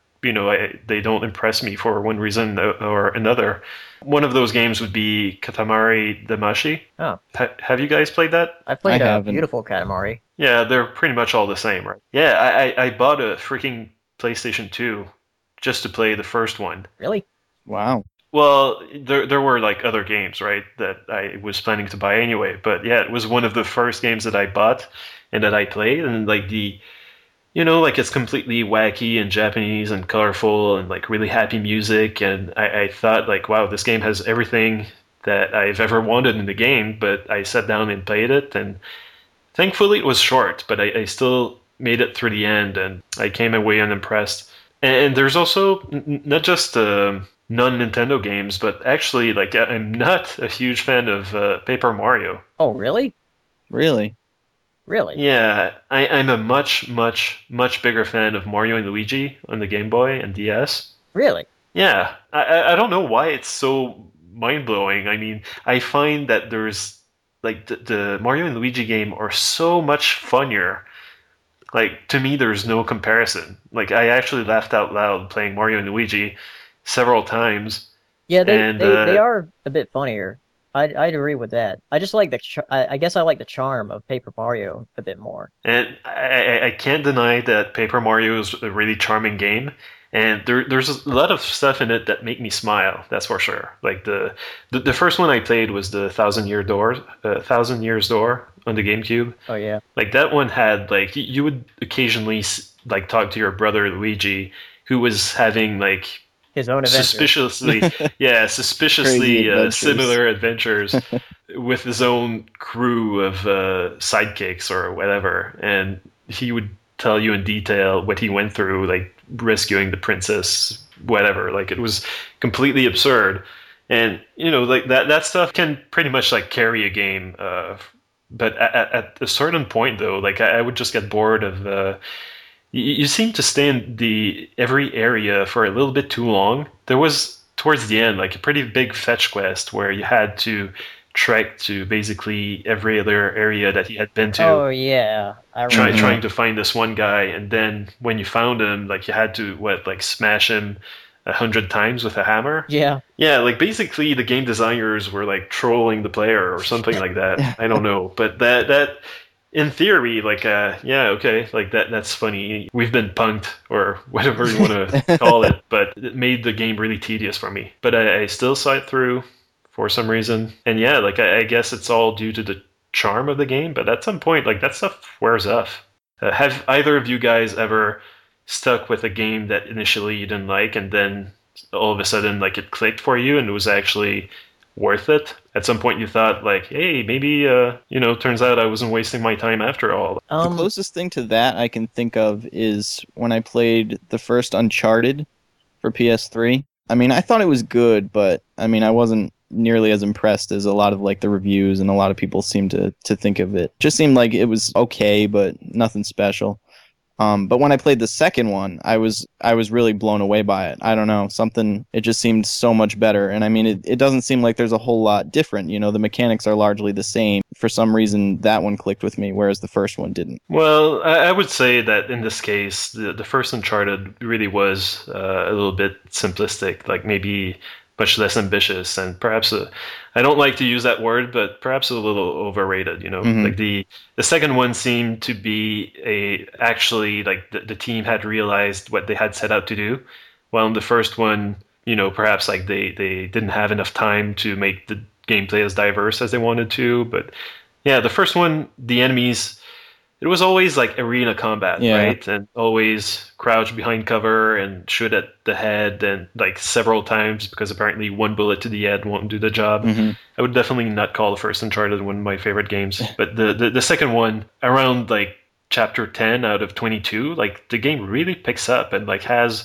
[SPEAKER 3] they don't impress me for one reason or another. One of those games would be Katamari Damacy.
[SPEAKER 2] Oh,
[SPEAKER 3] Have you guys played that?
[SPEAKER 2] I played
[SPEAKER 1] I
[SPEAKER 2] a
[SPEAKER 1] haven't.
[SPEAKER 2] beautiful Katamari.
[SPEAKER 3] Yeah, they're pretty much all the same, right? Yeah, I bought a freaking PlayStation 2 just to play the first one.
[SPEAKER 2] Really?
[SPEAKER 1] Wow.
[SPEAKER 3] Well, there were like other games, right, that I was planning to buy anyway. But yeah, it was one of the first games that I bought and that I played, and like like it's completely wacky and Japanese and colorful and like really happy music, and I thought like, wow, this game has everything that I've ever wanted in the game. But I sat down and played it, and thankfully it was short, but I still made it through the end, and I came away unimpressed. And there's also not just non-Nintendo games, but actually, like I'm not a huge fan of Paper Mario.
[SPEAKER 2] Oh, really?
[SPEAKER 1] Really?
[SPEAKER 2] Really?
[SPEAKER 3] Yeah, I'm a much, much, much bigger fan of Mario and Luigi on the Game Boy and DS.
[SPEAKER 2] Really?
[SPEAKER 3] Yeah, I don't know why it's so mind-blowing. I mean, I find that there's like the Mario and Luigi game are so much funnier. Like to me, there's no comparison. Like I actually laughed out loud playing Mario and Luigi several times,
[SPEAKER 2] Yeah,
[SPEAKER 3] and
[SPEAKER 2] they are a bit funnier. I'd agree with that. I just like I guess I like the charm of Paper Mario a bit more.
[SPEAKER 3] and I can't deny that Paper Mario is a really charming game, and there's a lot of stuff in it that make me smile. That's for sure. Like the first one I played was the Thousand Years Door on the GameCube.
[SPEAKER 2] Oh yeah.
[SPEAKER 3] Like that one had like you would occasionally like talk to your brother Luigi, who was having like
[SPEAKER 2] His own adventure.
[SPEAKER 3] suspiciously
[SPEAKER 1] Crazy adventures.
[SPEAKER 3] similar adventures with his own crew of sidekicks or whatever, and he would tell you in detail what he went through, like rescuing the princess, whatever. Like, it was completely absurd, and like that stuff can pretty much like carry a game. But at a certain point, though, like I would just get bored of. You seem to stay in every area for a little bit too long. There was, towards the end, like a pretty big fetch quest where you had to trek to basically every other area that he had been to.
[SPEAKER 2] Oh, yeah. I remember.
[SPEAKER 3] Trying to find this one guy, and then when you found him, like you had to, smash him 100 times with a hammer?
[SPEAKER 2] Yeah.
[SPEAKER 3] Yeah, like basically the game designers were like trolling the player or something like that. I don't know. But that in theory, like, yeah, okay, like that's funny. We've been punked, or whatever you want to call it, but it made the game really tedious for me. But I still saw it through for some reason. And yeah, like, I guess it's all due to the charm of the game, but at some point, like, that stuff wears off. Have either of you guys ever stuck with a game that initially you didn't like, and then all of a sudden, like, it clicked for you and it was actually worth it? At some point you thought, like, hey, maybe turns out I wasn't wasting my time after all.
[SPEAKER 1] The closest thing to that I can think of is when I played the first Uncharted for PS3. I mean, I thought it was good, but I mean, I wasn't nearly as impressed as a lot of like the reviews and a lot of people seem to think of it. Just seemed like it was okay, but nothing special. But when I played the second one, I was really blown away by it. I don't know, it just seemed so much better. And I mean, it doesn't seem like there's a whole lot different. The mechanics are largely the same. For some reason, that one clicked with me, whereas the first one didn't. Well,
[SPEAKER 3] I would say that in this case, the first Uncharted really was a little bit simplistic, like maybe much less ambitious, and perhaps I don't like to use that word, but perhaps a little overrated.
[SPEAKER 1] Mm-hmm.
[SPEAKER 3] Like the second one seemed to be actually like the team had realized what they had set out to do, while in the first one, perhaps like they didn't have enough time to make the gameplay as diverse as they wanted to. But yeah, the first one, the enemies, it was always like arena combat,
[SPEAKER 1] yeah,
[SPEAKER 3] right? And always crouch behind cover and shoot at the head, and like several times, because apparently one bullet to the head won't do the job.
[SPEAKER 1] Mm-hmm.
[SPEAKER 3] I would definitely not call the first Uncharted one of my favorite games. But the second one, around like chapter 10 out of 22, like the game really picks up and like has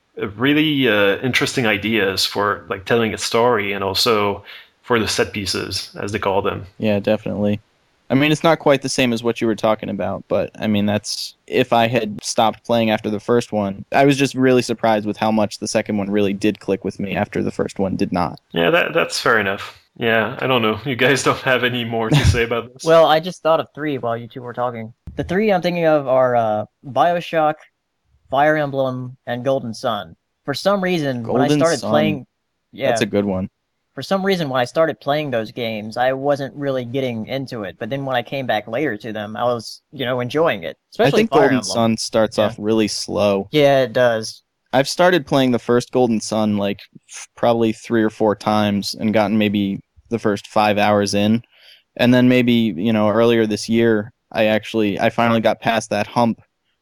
[SPEAKER 3] really interesting ideas for like telling its story, and also for the set pieces, as they call them.
[SPEAKER 1] Yeah, definitely. I mean, it's not quite the same as what you were talking about, but I mean, if I had stopped playing after the first one, I was just really surprised with how much the second one really did click with me after the first one did not.
[SPEAKER 3] Yeah, that's fair enough. Yeah, I don't know. You guys don't have any more to say about this?
[SPEAKER 2] Well, I just thought of three while you two were talking. The three I'm thinking of are BioShock, Fire Emblem, and Golden Sun. For some reason, when I started playing... Yeah,
[SPEAKER 1] that's a good one.
[SPEAKER 2] For some reason, when I started playing those games, I wasn't really getting into it. But then when I came back later to them, I was, enjoying it. Especially
[SPEAKER 1] I think
[SPEAKER 2] Fire
[SPEAKER 1] Golden
[SPEAKER 2] Emblem.
[SPEAKER 1] Sun starts off really slow.
[SPEAKER 2] Yeah, it does.
[SPEAKER 1] I've started playing the first Golden Sun like probably 3 or 4 times and gotten maybe the first 5 hours in. And then maybe, earlier this year, I finally got past that hump,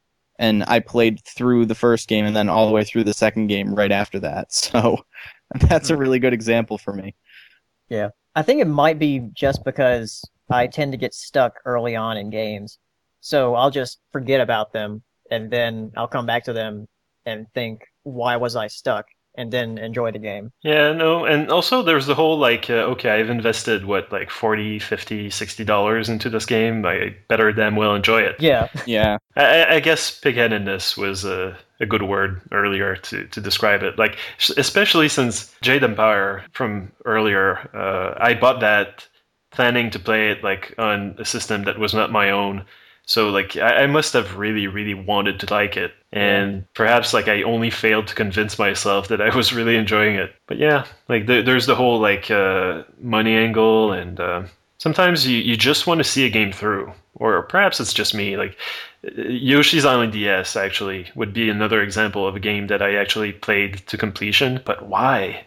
[SPEAKER 1] and I played through the first game and then all the way through the second game right after that. So that's a really good example for me.
[SPEAKER 2] Yeah. I think it might be just because I tend to get stuck early on in games. So I'll just forget about them, and then I'll come back to them and think, why was I stuck? And then enjoy the game.
[SPEAKER 3] Yeah, no, and also there's the whole, like, okay, I've invested, like $40, $50, $60 into this game. I better damn well enjoy it.
[SPEAKER 2] Yeah.
[SPEAKER 1] Yeah.
[SPEAKER 3] I guess pigheadedness was a good word earlier to describe it. Like, especially since Jade Empire from earlier, I bought that planning to play it, like, on a system that was not my own. So, like, I must have really, really wanted to like it. And perhaps, like, I only failed to convince myself that I was really enjoying it. But yeah, like, there's the whole, like, money angle. And sometimes you just want to see a game through. Or perhaps it's just me. Like, Yoshi's Island DS, actually, would be another example of a game that I actually played to completion. But why?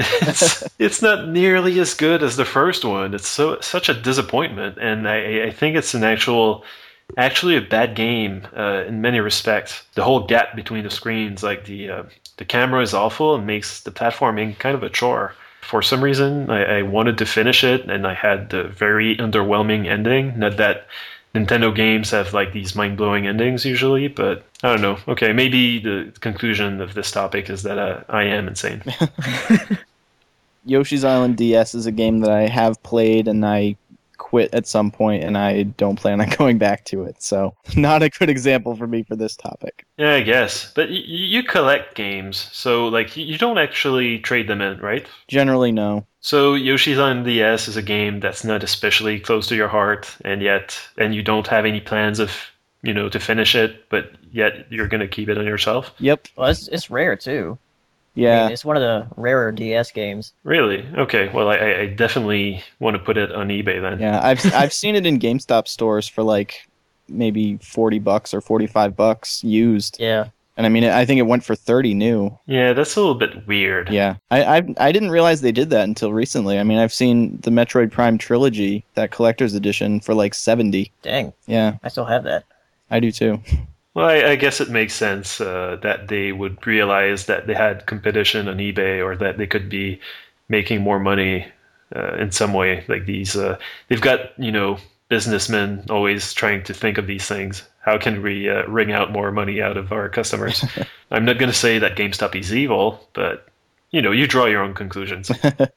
[SPEAKER 3] It's not nearly as good as the first one. It's such a disappointment. And I think it's an actual actually a bad game in many respects. The whole gap between the screens, like the camera is awful and makes the platforming kind of a chore. For some reason, I wanted to finish it, and I had the very underwhelming ending. Not that Nintendo games have like these mind-blowing endings usually, but I don't know. Okay, maybe the conclusion of this topic is that I am insane.
[SPEAKER 1] Yoshi's Island DS is a game that I have played and I quit at some point, and I don't plan on going back to it. So, not a good example for me for this topic.
[SPEAKER 3] Yeah, I guess. But you collect games, so like you don't actually trade them in, right?
[SPEAKER 1] Generally, no.
[SPEAKER 3] So Yoshi's Island DS is a game that's not especially close to your heart, and you don't have any plans of, to finish it, but yet you're gonna keep it on yourself.
[SPEAKER 1] Yep.
[SPEAKER 2] Well, it's rare too.
[SPEAKER 1] Yeah.
[SPEAKER 2] I mean, it's one of the rarer DS games.
[SPEAKER 3] Really? Okay. Well, I definitely want to put it on eBay then.
[SPEAKER 1] Yeah, I've seen it in GameStop stores for like maybe $40 or $45 used.
[SPEAKER 2] Yeah.
[SPEAKER 1] And I mean, I think it went for 30 new.
[SPEAKER 3] Yeah, that's a little bit weird.
[SPEAKER 1] Yeah, I didn't realize they did that until recently. I mean, I've seen the Metroid Prime trilogy, that collector's edition, for like 70.
[SPEAKER 2] Dang.
[SPEAKER 1] Yeah,
[SPEAKER 2] I still have that.
[SPEAKER 1] I do too.
[SPEAKER 3] Well, I guess it makes sense that they would realize that they had competition on eBay, or that they could be making more money in some way. Like they've got, businessmen always trying to think of these things. How can we wring out more money out of our customers? I'm not going to say that GameStop is evil, but, you draw your own conclusions.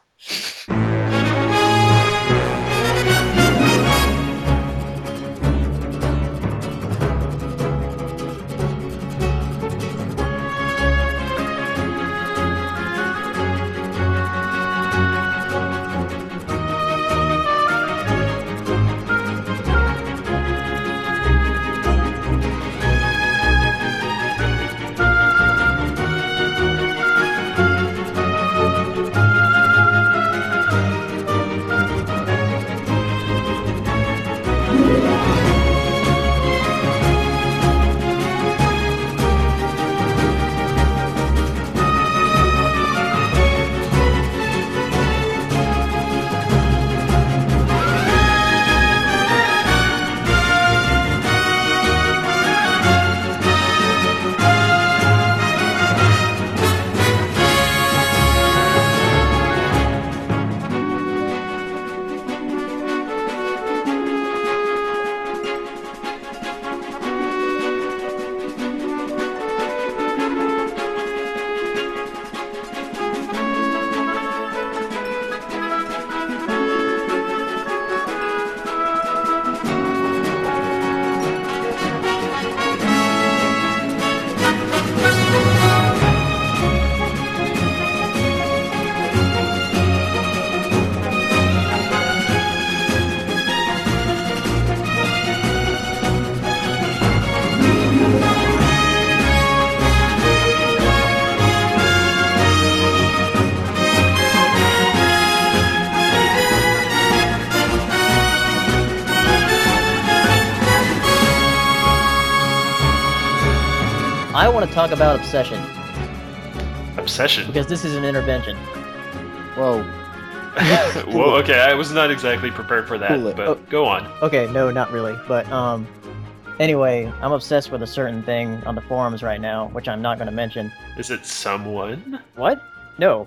[SPEAKER 2] I want to talk about obsession.
[SPEAKER 3] Obsession?
[SPEAKER 2] Because this is an intervention.
[SPEAKER 1] Whoa.
[SPEAKER 3] Whoa, okay, I was not exactly prepared for that,
[SPEAKER 1] Cool
[SPEAKER 3] but go on.
[SPEAKER 2] Okay, no, not really. But anyway, I'm obsessed with a certain thing on the forums right now, which I'm not going to mention.
[SPEAKER 3] Is it someone?
[SPEAKER 2] What? No.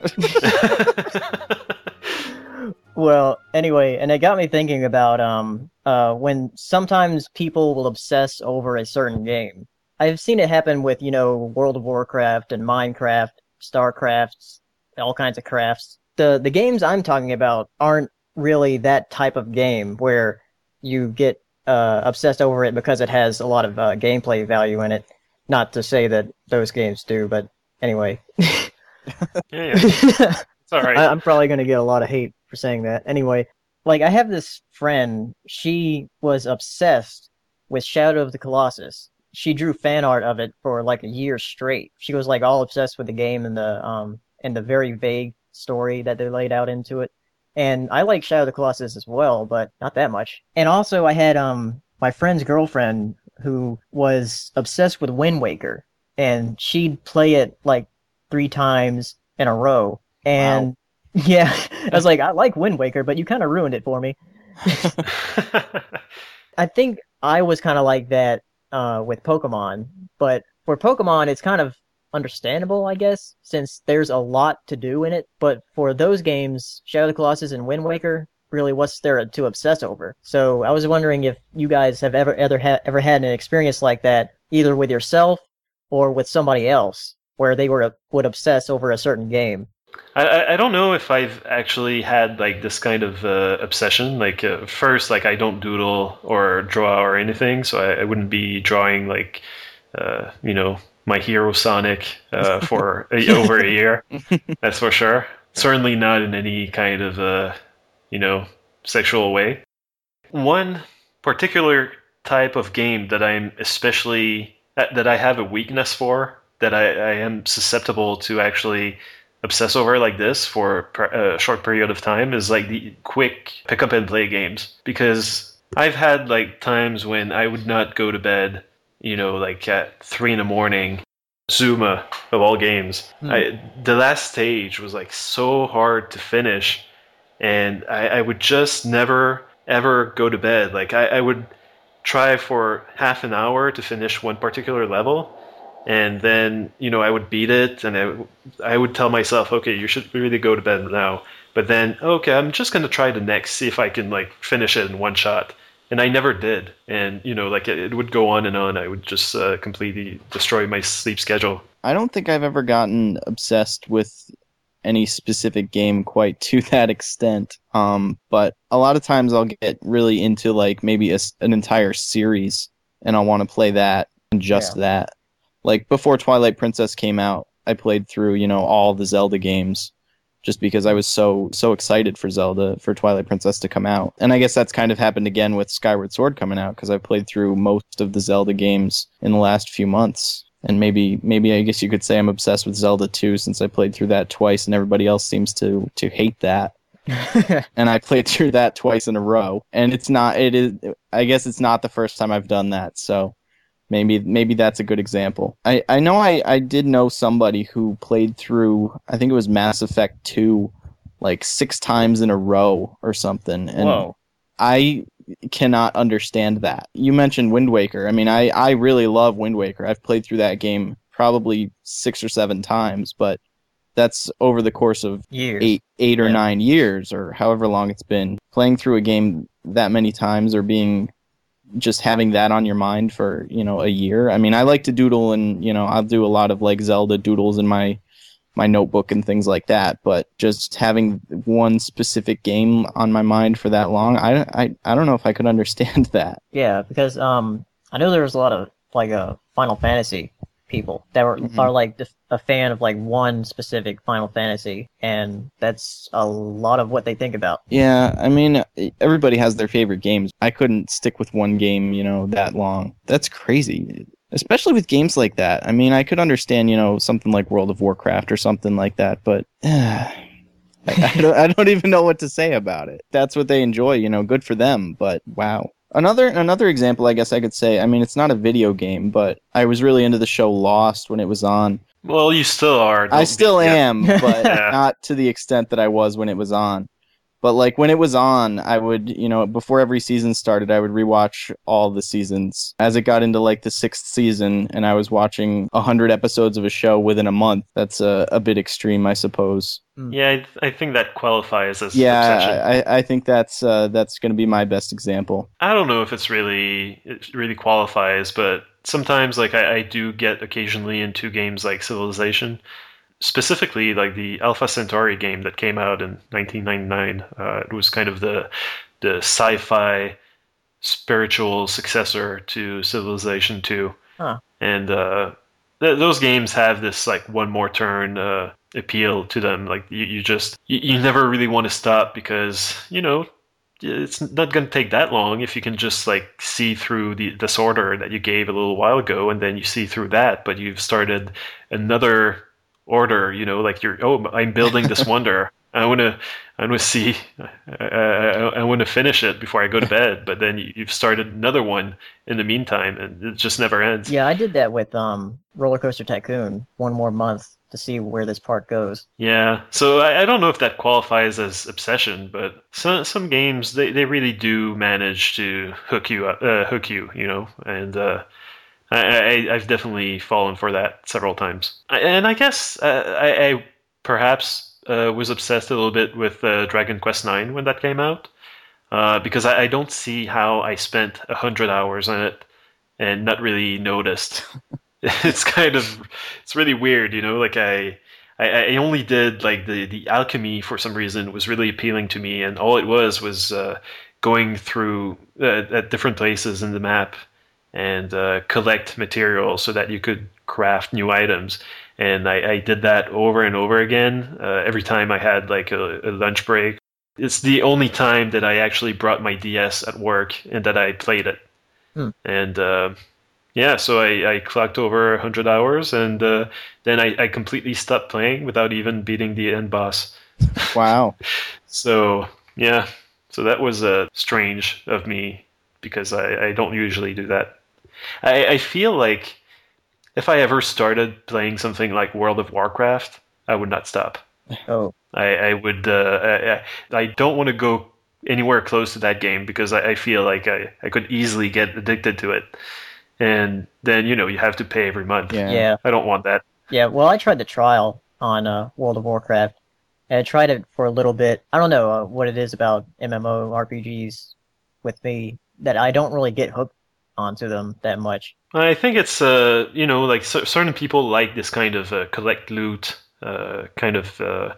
[SPEAKER 2] Well, anyway, and it got me thinking about when sometimes people will obsess over a certain game. I've seen it happen with, World of Warcraft and Minecraft, StarCraft, all kinds of crafts. The games I'm talking about aren't really that type of game where you get obsessed over it because it has a lot of gameplay value in it. Not to say that those games do, but anyway.
[SPEAKER 3] Yeah. It's all right.
[SPEAKER 2] I'm probably going to get a lot of hate for saying that. Anyway, like I have this friend, she was obsessed with Shadow of the Colossus. She drew fan art of it for like a year straight. She was like all obsessed with the game and the very vague story that they laid out into it. And I like Shadow of the Colossus as well, but not that much. And also I had my friend's girlfriend who was obsessed with Wind Waker, and she'd play it like 3 times in a row. And
[SPEAKER 1] wow.
[SPEAKER 2] Yeah, I was like, I like Wind Waker, but you kind of ruined it for me. I think I was kind of like that with Pokemon, but for Pokemon, it's kind of understandable, I guess, since there's a lot to do in it. But for those games, Shadow of the Colossus and Wind Waker, really, what's there to obsess over? So I was wondering if you guys have ever had an experience like that, either with yourself or with somebody else, where they would obsess over a certain game.
[SPEAKER 3] I don't know if I've actually had like this kind of obsession. Like first, like I don't doodle or draw or anything, so I wouldn't be drawing like my hero Sonic for over a year. That's for sure. Certainly not in any kind of sexual way. One particular type of game that I'm especially that I have a weakness for, that I am susceptible to actually obsess over like this for a short period of time, is like the quick pick up and play games. Because I've had like times when I would not go to bed, like at 3 a.m. Zuma of all games. The last stage was like so hard to finish, and I would just never ever go to bed. Like I would try for half an hour to finish one particular level, and then I would beat it, and I would tell myself, okay, you should really go to bed now. But then, okay, I'm just gonna try the next, see if I can like finish it in one shot. And I never did. And like it would go on and on. I would just completely destroy my sleep schedule.
[SPEAKER 1] I don't think I've ever gotten obsessed with any specific game quite to that extent. But a lot of times I'll get really into like maybe an entire series, and I'll want to play that and just that. Like before Twilight Princess came out, I played through, all the Zelda games just because I was so excited for Twilight Princess to come out. And I guess that's kind of happened again with Skyward Sword coming out, because I've played through most of the Zelda games in the last few months. And maybe I guess you could say I'm obsessed with Zelda 2, since I played through that twice and everybody else seems to hate that. And I played through that twice in a row. And I guess it's not the first time I've done that, so maybe that's a good example. I know I did know somebody who played through, I think it was Mass Effect 2, like 6 times in a row or something. And
[SPEAKER 2] Whoa.
[SPEAKER 1] I cannot understand that. You mentioned Wind Waker. I mean, I really love Wind Waker. I've played through that game probably 6 or 7 times, but that's over the course of
[SPEAKER 2] years.
[SPEAKER 1] 8 or 9 years, or however long it's been. Playing through a game that many times, or just having that on your mind for, a year. I mean, I like to doodle, and, I'll do a lot of like Zelda doodles in my notebook and things like that, but just having one specific game on my mind for that long, I don't know if I could understand that.
[SPEAKER 2] Yeah, because I know there's a lot of like Final Fantasy people that are like a fan of like one specific Final Fantasy, and that's a lot of what they think about.
[SPEAKER 1] Yeah, I mean, everybody has their favorite games. I couldn't stick with one game, that long. That's crazy. Especially with games like that. I mean, I could understand, something like World of Warcraft or something like that, but I don't even know what to say about it. That's what they enjoy, good for them, but wow. Another example, I guess I could say, I mean, it's not a video game, but I was really into the show Lost when it was on.
[SPEAKER 3] Well, you still are.
[SPEAKER 1] I still am, but not to the extent that I was when it was on. But like when it was on, I would, before every season started, I would rewatch all the seasons. As it got into like the 6th season, and I was watching 100 episodes of a show within a month. That's a bit extreme, I suppose.
[SPEAKER 3] Yeah, I think that qualifies as
[SPEAKER 1] obsession.
[SPEAKER 3] I
[SPEAKER 1] think that's going to be my best example.
[SPEAKER 3] I don't know if it really qualifies, but sometimes like I do get occasionally into games like Civilization. Specifically, like the Alpha Centauri game that came out in 1999. It was kind of the sci-fi spiritual successor to Civilization 2.
[SPEAKER 2] Huh.
[SPEAKER 3] And those games have this like one more turn appeal to them. Like you never really want to stop, because it's not going to take that long if you can just like see through the disorder that you gave a little while ago, and then you see through that, but you've started another order, like I'm building this wonder. I want to see, I want to finish it before I go to bed, but then you've started another one in the meantime, and it just never ends.
[SPEAKER 2] Yeah, I did that with Roller Coaster Tycoon one more month to see where this park goes.
[SPEAKER 3] Yeah, so I don't know if that qualifies as obsession, but some games they really do manage to hook you, you know, and I've definitely fallen for that several times. And I guess I perhaps was obsessed a little bit with Dragon Quest IX when that came out, because I don't see how I spent 100 hours on it and not really noticed. It's really weird, you know. Like I only did like the alchemy for some reason was really appealing to me, and all it was going through at different places in the map and collect materials so that you could craft new items. And I did that over and over again every time I had like a lunch break. It's the only time that I actually brought my DS at work and that I played it. And yeah, so I clocked over 100 hours, and then I completely stopped playing without even beating the end boss.
[SPEAKER 1] Wow.
[SPEAKER 3] So yeah, so that was strange of me because I don't usually do that. I feel like if I ever started playing something like World of Warcraft, I would not stop.
[SPEAKER 2] Oh,
[SPEAKER 3] I would. I don't want to go anywhere close to that game because I feel like I could easily get addicted to it, and then you know you have to pay every month.
[SPEAKER 2] yeah.
[SPEAKER 3] I don't want that.
[SPEAKER 2] Yeah, well, I tried the trial on World of Warcraft, and I tried it for a little bit. I don't know what it is about MMORPGs with me that I don't really get hooked onto them that much.
[SPEAKER 3] I think it's you know, like certain people like this kind of collect loot kind of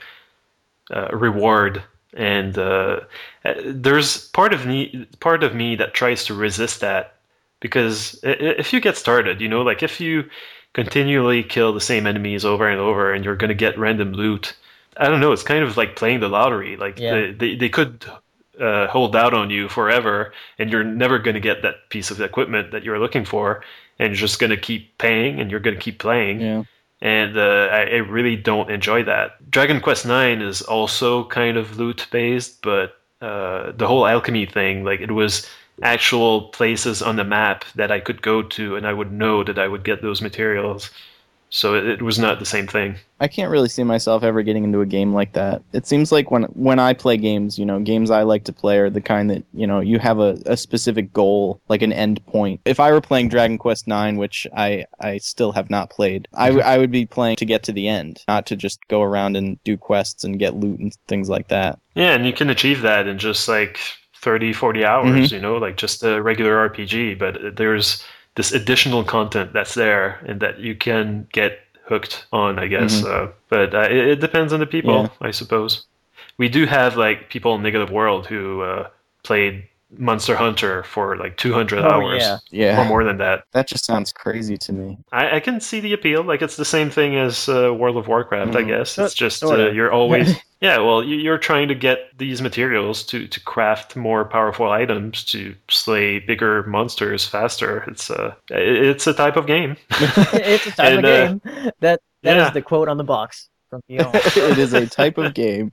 [SPEAKER 3] reward, and there's part of me that tries to resist that, because if you get started, you know, like if you continually kill the same enemies over and over and you're going to get random loot, I don't know, it's kind of like playing the lottery. Like they could hold out on you forever and you're never going to get that piece of equipment that you're looking for, and you're just going to keep paying and you're going to keep playing.
[SPEAKER 1] Yeah.
[SPEAKER 3] And I really don't enjoy that. Dragon Quest IX is also kind of loot based, but the whole alchemy thing, like it was actual places on the map that I could go to and I would know that I would get those materials. So it was not the same thing.
[SPEAKER 1] I can't really see myself ever getting into a game like that. It seems like when I play games, you know, games I like to play are the kind that, you know, you have a specific goal, like an end point. If I were playing Dragon Quest IX, which I still have not played, I would be playing to get to the end, not to just go around and do quests and get loot and things like that.
[SPEAKER 3] Yeah, and you can achieve that in just like 30, 40 hours, you know, like just a regular RPG, but there's this additional content that's there and that you can get hooked on, I guess. But it depends on the people, I suppose. We do have like people in Negative World who played Monster Hunter for like 200 hours or more than that.
[SPEAKER 1] That just sounds crazy to me.
[SPEAKER 3] I can see the appeal. Like it's the same thing as World of Warcraft, I guess. It's just you're always you're trying to get these materials to craft more powerful items to slay bigger monsters faster. It's a type of game.
[SPEAKER 2] It's a type of game. That is the quote on the box from Beyond.
[SPEAKER 1] It is a type of game.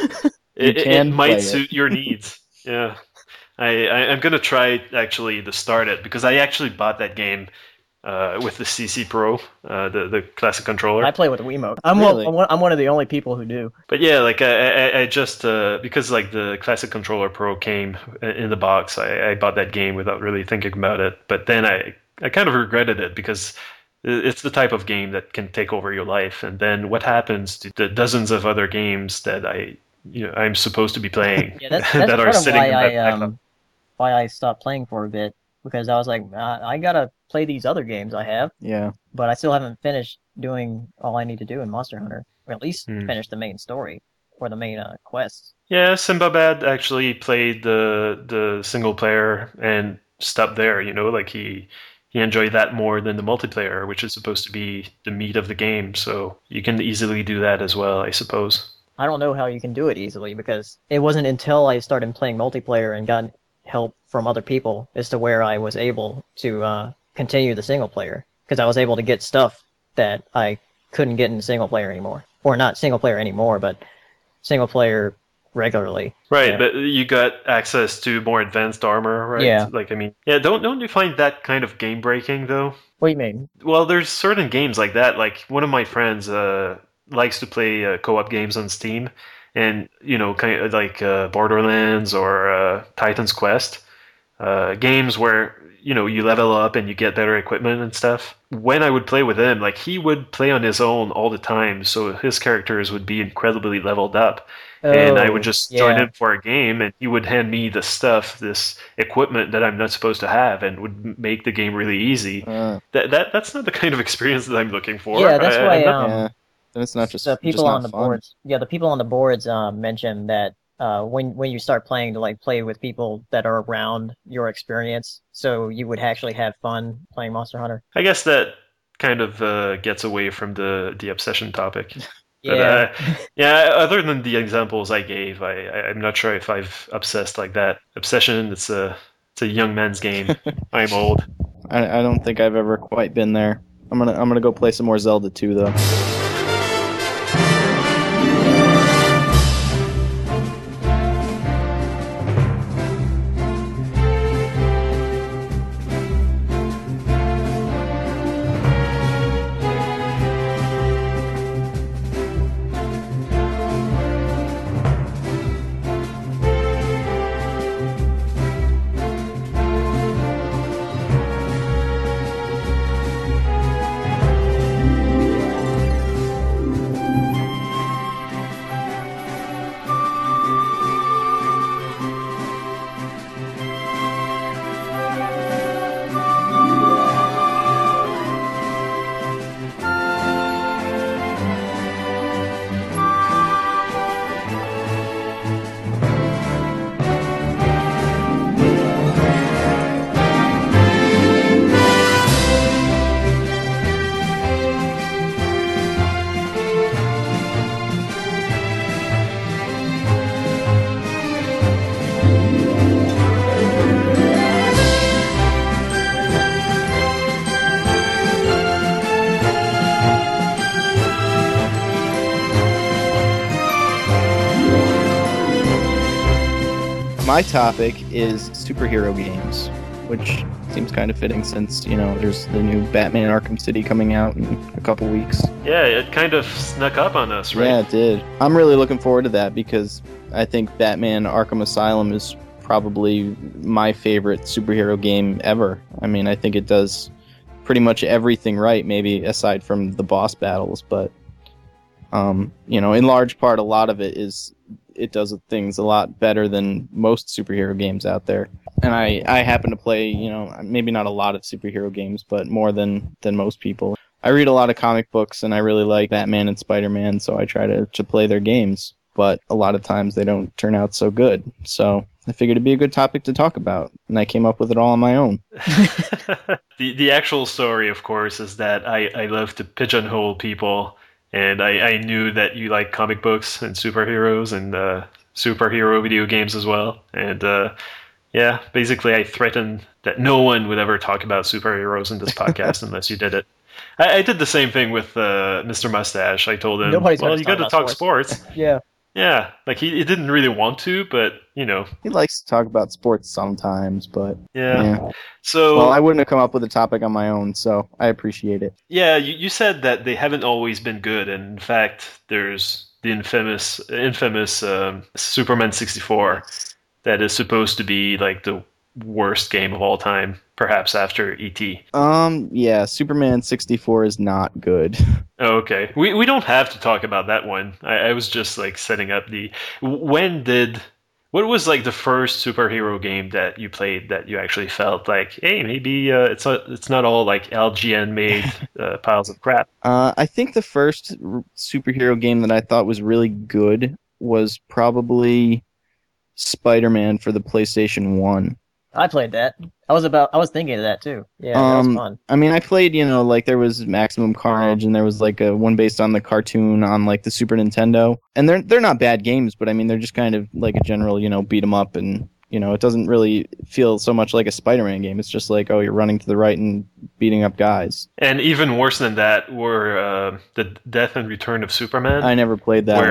[SPEAKER 3] It might suit your needs. Yeah. I'm going to try actually to start it, because I actually bought that game with the CC Pro, the classic controller.
[SPEAKER 2] I play with the Wiimote. I'm one of the only people who do.
[SPEAKER 3] But yeah, like I just because like the classic controller Pro came in the box, I bought that game without really thinking about it. But then I kind of regretted it, because it's the type of game that can take over your life. And then what happens to the dozens of other games that I'm supposed to be playing
[SPEAKER 2] that's
[SPEAKER 3] that are sitting in that backlog?
[SPEAKER 2] Why I stopped playing for a bit, because I was like, I gotta play these other games I have.
[SPEAKER 1] Yeah.
[SPEAKER 2] But I still haven't finished doing all I need to do in Monster Hunter, or at least finish the main story or the main quests.
[SPEAKER 3] Yeah, Simbabad actually played the single player and stopped there. You know, like he enjoyed that more than the multiplayer, which is supposed to be the meat of the game. So you can easily do that as well, I suppose.
[SPEAKER 2] I don't know how you can do it easily, because it wasn't until I started playing multiplayer and got help from other people as to where I was able to continue the single player, because I was able to get stuff that I couldn't get in single player anymore, or not single player anymore, but single player regularly.
[SPEAKER 3] Right,
[SPEAKER 2] Yeah.
[SPEAKER 3] but you got access to more advanced armor, right?
[SPEAKER 2] Yeah.
[SPEAKER 3] Like, I mean, yeah, don't you find that kind of game breaking though?
[SPEAKER 2] What do you mean?
[SPEAKER 3] Well, there's certain games like that. Like one of my friends likes to play co-op games on Steam, and kind of like Borderlands or Titan's Quest, games where you level up and you get better equipment and stuff. When I would play with him, like he would play on his own all the time, so his characters would be incredibly leveled up. And I would just join
[SPEAKER 2] yeah.
[SPEAKER 3] him for a game, and he would hand me the stuff, this equipment that I'm not supposed to have, and would make the game really easy. That's not the kind of experience that I'm looking for.
[SPEAKER 2] Yeah, that's why
[SPEAKER 1] yeah. And it's not just
[SPEAKER 2] the people
[SPEAKER 1] just not
[SPEAKER 2] on the
[SPEAKER 1] fun.
[SPEAKER 2] boards. Yeah, the people on the boards mentioned that when you start playing to like play with people that are around your experience, so you would actually have fun playing Monster Hunter.
[SPEAKER 3] I guess that kind of gets away from the obsession topic.
[SPEAKER 2] Yeah.
[SPEAKER 3] But, yeah. Other than the examples I gave, I'm not sure if I've obsessed like that. Obsession, it's a young man's game. I'm old.
[SPEAKER 1] I don't think I've ever quite been there. I'm gonna go play some more Zelda 2 though. My topic is superhero games, which seems kind of fitting since, there's the new Batman Arkham City coming out in a couple weeks.
[SPEAKER 3] Yeah, it kind of snuck up on us, right?
[SPEAKER 1] Yeah, it did. I'm really looking forward to that because I think Batman Arkham Asylum is probably my favorite superhero game ever. I mean, I think it does pretty much everything right, maybe aside from the boss battles, but in large part, a lot of it does things a lot better than most superhero games out there. And I happen to play, maybe not a lot of superhero games, but more than most people. I read a lot of comic books, and I really like Batman and Spider-Man, so I try to play their games. But a lot of times they don't turn out so good. So I figured it'd be a good topic to talk about, and I came up with it all on my own.
[SPEAKER 3] The actual story, of course, is that I love to pigeonhole people. And I knew that you like comic books and superheroes and superhero video games as well. And basically I threatened that no one would ever talk about superheroes in this podcast unless you did it. I did the same thing with Mr. Mustache. I told him,
[SPEAKER 2] Nobody's
[SPEAKER 3] well, you got to talk sports.
[SPEAKER 2] Yeah.
[SPEAKER 3] Yeah, like he didn't really want to, but
[SPEAKER 1] He likes to talk about sports sometimes, but
[SPEAKER 3] yeah. So
[SPEAKER 1] well, I wouldn't have come up with a topic on my own, so I appreciate it.
[SPEAKER 3] Yeah, you said that they haven't always been good, and in fact, there's the infamous Superman 64 that is supposed to be like the worst game of all time, perhaps after E.T.
[SPEAKER 1] Yeah, Superman 64 is not good.
[SPEAKER 3] Oh, okay. We don't have to talk about that one. I was just like setting up what was like the first superhero game that you played that you actually felt like, hey, maybe it's not all like LGN made piles of crap?
[SPEAKER 1] I think the first superhero game that I thought was really good was probably Spider-Man for the PlayStation 1.
[SPEAKER 2] I played that. I was thinking of that too. Yeah, that was fun.
[SPEAKER 1] I mean, I played, like there was Maximum Carnage, and there was like a one based on the cartoon on like the Super Nintendo, and they're not bad games, but I mean they're just kind of like a general, beat 'em up, and it doesn't really feel so much like a Spider-Man game. It's just like, oh, you're running to the right and beating up guys.
[SPEAKER 3] And even worse than that were the Death and Return of Superman.
[SPEAKER 1] I never played that one.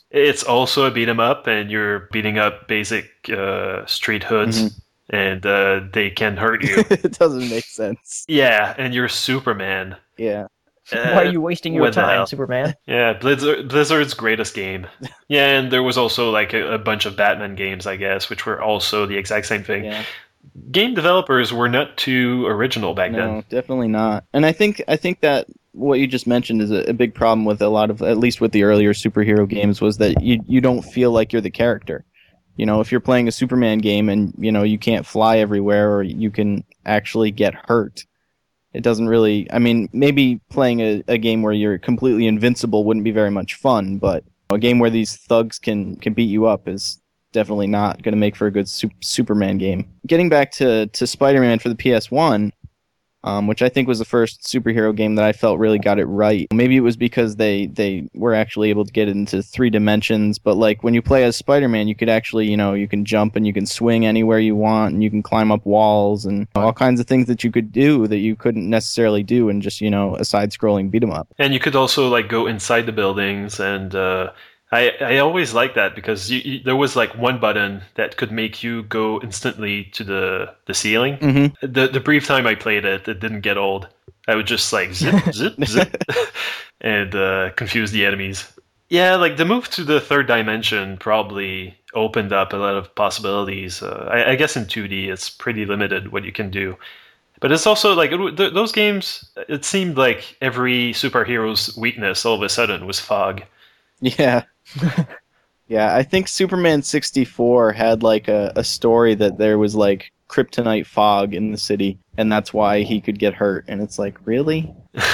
[SPEAKER 3] It's also a beat 'em up, and you're beating up basic street hoods, and they can hurt you.
[SPEAKER 1] It doesn't make sense.
[SPEAKER 3] Yeah, and you're Superman.
[SPEAKER 1] Yeah.
[SPEAKER 2] Why are you wasting your
[SPEAKER 3] what the
[SPEAKER 2] time,
[SPEAKER 3] hell?
[SPEAKER 2] Superman?
[SPEAKER 3] Yeah, Blizzard's greatest game. Yeah, and there was also like a bunch of Batman games, I guess, which were also the exact same thing.
[SPEAKER 1] Yeah.
[SPEAKER 3] Game developers were not too original back
[SPEAKER 1] No,
[SPEAKER 3] then.
[SPEAKER 1] definitely not. And I think that what you just mentioned is a big problem with a lot of, at least with the earlier superhero games, was that you don't feel like you're the character. You know, if you're playing a Superman game and, you know, you can't fly everywhere or you can actually get hurt, it doesn't really, I mean, maybe playing a game where you're completely invincible wouldn't be very much fun, but a game where these thugs can beat you up is definitely not going to make for a good Superman game. Getting back to Spider-Man for the PS1, which I think was the first superhero game that I felt really got it right. Maybe it was because they were actually able to get it into 3 dimensions, but like when you play as Spider-Man, you could actually, you know, you can jump and you can swing anywhere you want and you can climb up walls and all kinds of things that you could do that you couldn't necessarily do in just, you know, a side-scrolling beat 'em up.
[SPEAKER 3] And you could also like go inside the buildings, and I always liked that because there was like one button that could make you go instantly to the ceiling.
[SPEAKER 1] Mm-hmm.
[SPEAKER 3] The brief time I played it, it didn't get old. I would just like zip, zip, zip, and confuse the enemies. Yeah, like the move to the 3rd dimension probably opened up a lot of possibilities. I guess in 2D it's pretty limited what you can do. But it's also like those games, it seemed like every superhero's weakness all of a sudden was fog.
[SPEAKER 1] Yeah. Yeah, I think Superman 64 had like a story that there was like kryptonite fog in the city, and that's why he could get hurt. And it's like, really?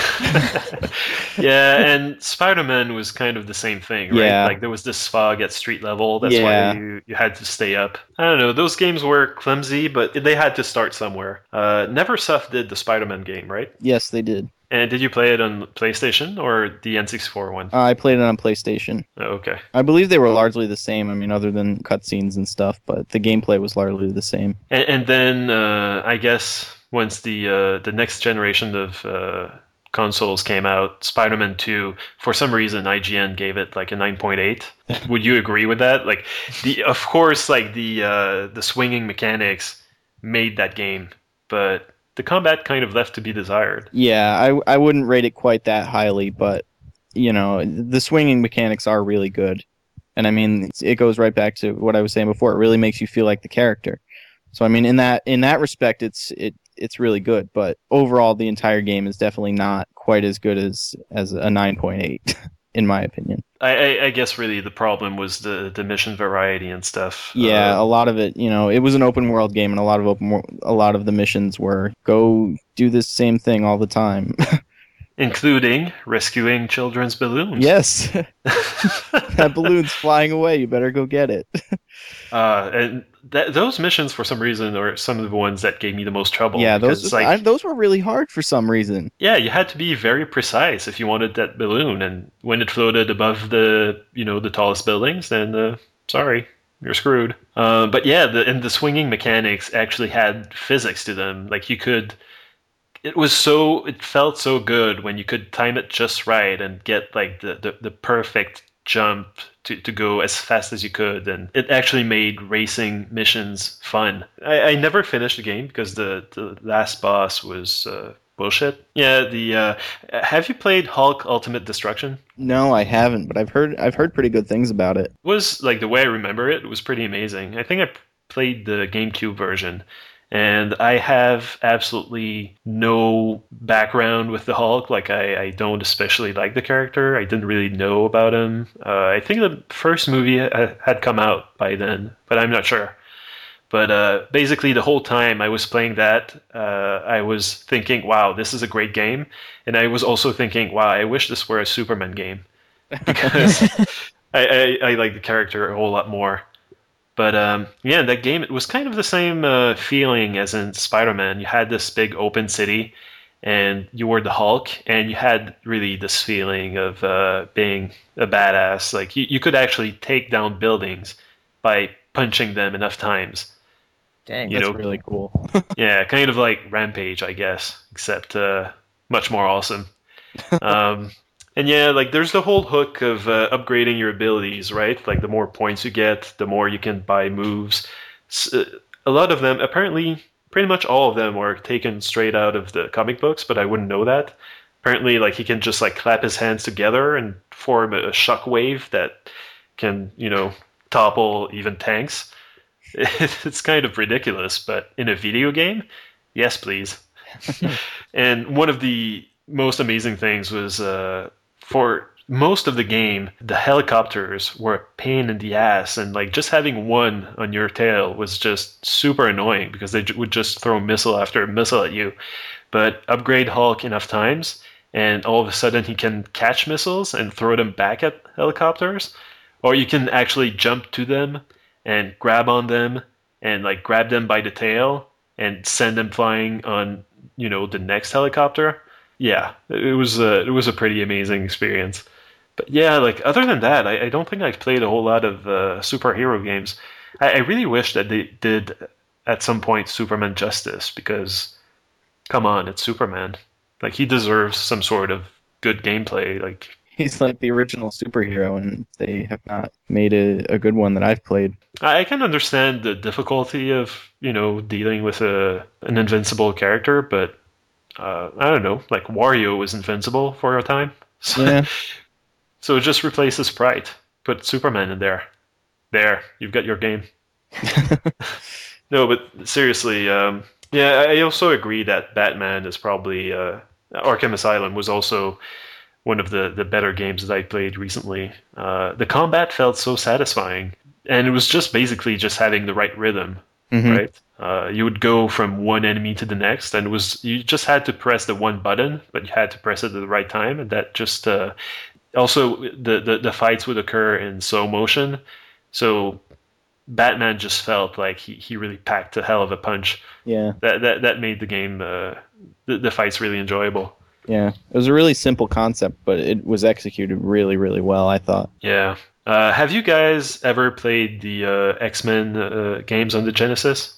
[SPEAKER 3] Yeah, and Spider-Man was kind of the same thing, right?
[SPEAKER 1] Yeah.
[SPEAKER 3] Like there was this fog at street level. That's
[SPEAKER 1] Yeah.
[SPEAKER 3] why you had to stay up. I don't know. Those games were clumsy, but they had to start somewhere. Neversoft did the Spider-Man game, right?
[SPEAKER 1] Yes, they did.
[SPEAKER 3] And did you play it on PlayStation or the N64 one?
[SPEAKER 1] I played it on PlayStation.
[SPEAKER 3] Oh, okay.
[SPEAKER 1] I believe they were largely the same. I mean, other than cutscenes and stuff, but the gameplay was largely the same.
[SPEAKER 3] And then I guess once the next generation of consoles came out, Spider-Man 2, for some reason IGN gave it like a 9.8. Would you agree with that? Like of course like the swinging mechanics made that game, but the combat kind of left to be desired.
[SPEAKER 1] Yeah, I wouldn't rate it quite that highly, but you know, the swinging mechanics are really good. And I mean, it goes right back to what I was saying before. It really makes you feel like the character. So I mean, in that respect, it's really good. But overall, the entire game is definitely not quite as good as a 9.8, in my opinion.
[SPEAKER 3] I guess really the problem was the mission variety and stuff.
[SPEAKER 1] Yeah, a lot of it, you know, it was an open world game, and a lot of the missions were go do this same thing all the time.
[SPEAKER 3] Including rescuing children's balloons.
[SPEAKER 1] Yes. That balloon's flying away. You better go get it.
[SPEAKER 3] And those missions, for some reason, are some of the ones that gave me the most trouble.
[SPEAKER 1] Yeah, those were really hard for some reason.
[SPEAKER 3] Yeah, you had to be very precise if you wanted that balloon, and when it floated above the tallest buildings, then sorry, you're screwed. But yeah, the swinging mechanics actually had physics to them. Like you could. It felt so good when you could time it just right and get like the perfect jump to go as fast as you could, and it actually made racing missions fun. I never finished the game because the last boss was bullshit. Yeah, have you played Hulk Ultimate Destruction?
[SPEAKER 1] No, I haven't, but I've heard pretty good things about it.
[SPEAKER 3] It was like the way I remember it was pretty amazing. I think I played the GameCube version. And I have absolutely no background with the Hulk. Like, I don't especially like the character. I didn't really know about him. I think the first movie had come out by then, but I'm not sure. But basically, the whole time I was playing that, I was thinking, wow, this is a great game. And I was also thinking, wow, I wish this were a Superman game. Because I like the character a whole lot more. But yeah, that game, it was kind of the same feeling as in Spider-Man. You had this big open city, and you were the Hulk, and you had really this feeling of being a badass. Like, you could actually take down buildings by punching them enough times.
[SPEAKER 2] Dang,
[SPEAKER 1] that's really cool.
[SPEAKER 3] Yeah, kind of like Rampage, I guess, except much more awesome. And yeah, like there's the whole hook of upgrading your abilities, right? Like the more points you get, the more you can buy moves. A lot of them, apparently, pretty much all of them were taken straight out of the comic books, but I wouldn't know that. Apparently, like he can just like clap his hands together and form a shockwave that can, topple even tanks. It's kind of ridiculous, but in a video game, yes, please. And one of the most amazing things was for most of the game, the helicopters were a pain in the ass, and like just having one on your tail was just super annoying because they would just throw missile after missile at you. But upgrade Hulk enough times, and all of a sudden he can catch missiles and throw them back at helicopters, or you can actually jump to them and grab on them and like grab them by the tail and send them flying on the next helicopter. Yeah, it was a pretty amazing experience. But yeah, like other than that, I don't think I've played a whole lot of superhero games. I really wish that they did at some point Superman justice, because come on, it's Superman. Like he deserves some sort of good gameplay. Like
[SPEAKER 1] He's like the original superhero, and they have not made a good one that I've played.
[SPEAKER 3] I can understand the difficulty of dealing with an invincible character, but I don't know. Like Wario was invincible for a time. So,
[SPEAKER 1] Yeah.
[SPEAKER 3] so just replace the sprite. Put Superman in there. There, you've got your game. No, but seriously, yeah, I also agree that Batman is probably Arkham Asylum was also one of the better games that I played recently. The combat felt so satisfying, and it was just basically just having the right rhythm, right? You would go from one enemy to the next, and you just had to press the one button, but you had to press it at the right time, and that just also the fights would occur in slow motion, so Batman just felt like he really packed a hell of a punch.
[SPEAKER 1] Yeah.
[SPEAKER 3] That made the game the fights really enjoyable.
[SPEAKER 1] Yeah. It was a really simple concept, but it was executed really, really well, I thought.
[SPEAKER 3] Yeah. Have you guys ever played the X-Men games on the Genesis?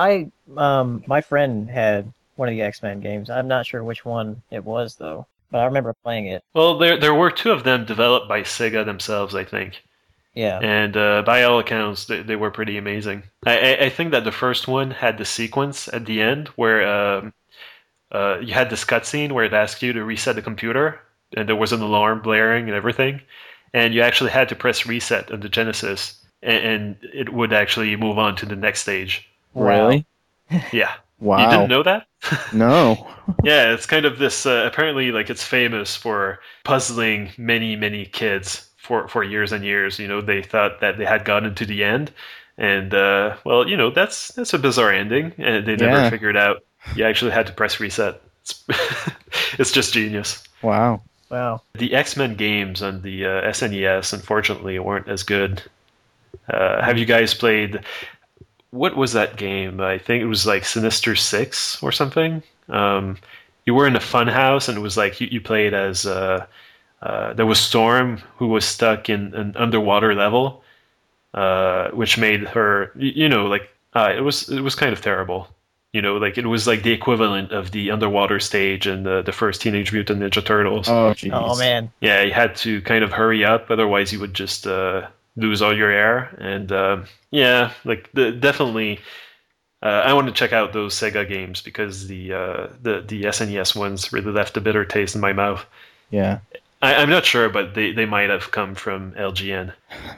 [SPEAKER 2] My friend had one of the X-Men games. I'm not sure which one it was though, but I remember playing it.
[SPEAKER 3] Well, there were two of them developed by Sega themselves, I think.
[SPEAKER 2] Yeah.
[SPEAKER 3] And by all accounts, they were pretty amazing. I think that the first one had the sequence at the end where you had this cutscene where it asked you to reset the computer, and there was an alarm blaring and everything, and you actually had to press reset on the Genesis, and it would actually move on to the next stage.
[SPEAKER 1] Really?
[SPEAKER 3] Yeah.
[SPEAKER 1] Wow.
[SPEAKER 3] You didn't know that?
[SPEAKER 1] No.
[SPEAKER 3] Yeah, it's kind of this, apparently, like, it's famous for puzzling many, many kids for years and years. They thought that they had gotten to the end, and, well, that's a bizarre ending, and they never figured out you actually had to press reset. It's just genius.
[SPEAKER 1] Wow.
[SPEAKER 2] Wow.
[SPEAKER 3] The X-Men games on the SNES, unfortunately, weren't as good. Have you guys played... What was that game? I think it was like Sinister Six or something. You were in a fun house, and it was like you played as... there was Storm, who was stuck in an underwater level, which made her... it was kind of terrible. Like it was like the equivalent of the underwater stage in the first Teenage Mutant Ninja Turtles.
[SPEAKER 1] Oh, jeez.
[SPEAKER 2] Oh man.
[SPEAKER 3] Yeah, you had to kind of hurry up, otherwise you would just lose all your air. And yeah, like definitely, I want to check out those Sega games because the SNES ones really left a bitter taste in my mouth.
[SPEAKER 1] Yeah.
[SPEAKER 3] I'm not sure, but they might have come from LGN.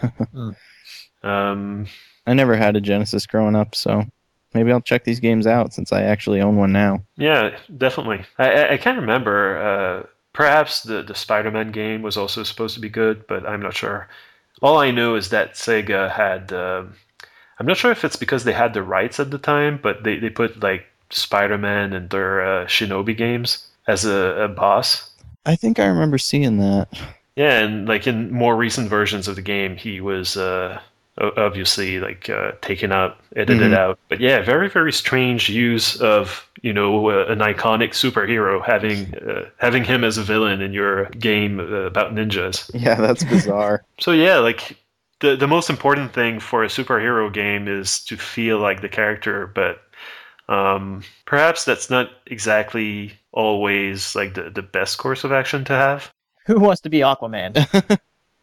[SPEAKER 1] I never had a Genesis growing up, so maybe I'll check these games out since I actually own one now.
[SPEAKER 3] Yeah, definitely. I can't remember. Perhaps the Spider-Man game was also supposed to be good, but I'm not sure. All I know is that Sega had... I'm not sure if it's because they had the rights at the time, but they put like Spider-Man in their Shinobi games as a boss.
[SPEAKER 1] I think I remember seeing that.
[SPEAKER 3] Yeah, and like in more recent versions of the game, he was obviously like taken out, edited out. But yeah, very, very strange use of an iconic superhero, having him as a villain in your game about ninjas.
[SPEAKER 1] Yeah, that's bizarre.
[SPEAKER 3] So yeah, like the most important thing for a superhero game is to feel like the character, but perhaps that's not exactly always like the best course of action to have.
[SPEAKER 2] Who wants to be Aquaman?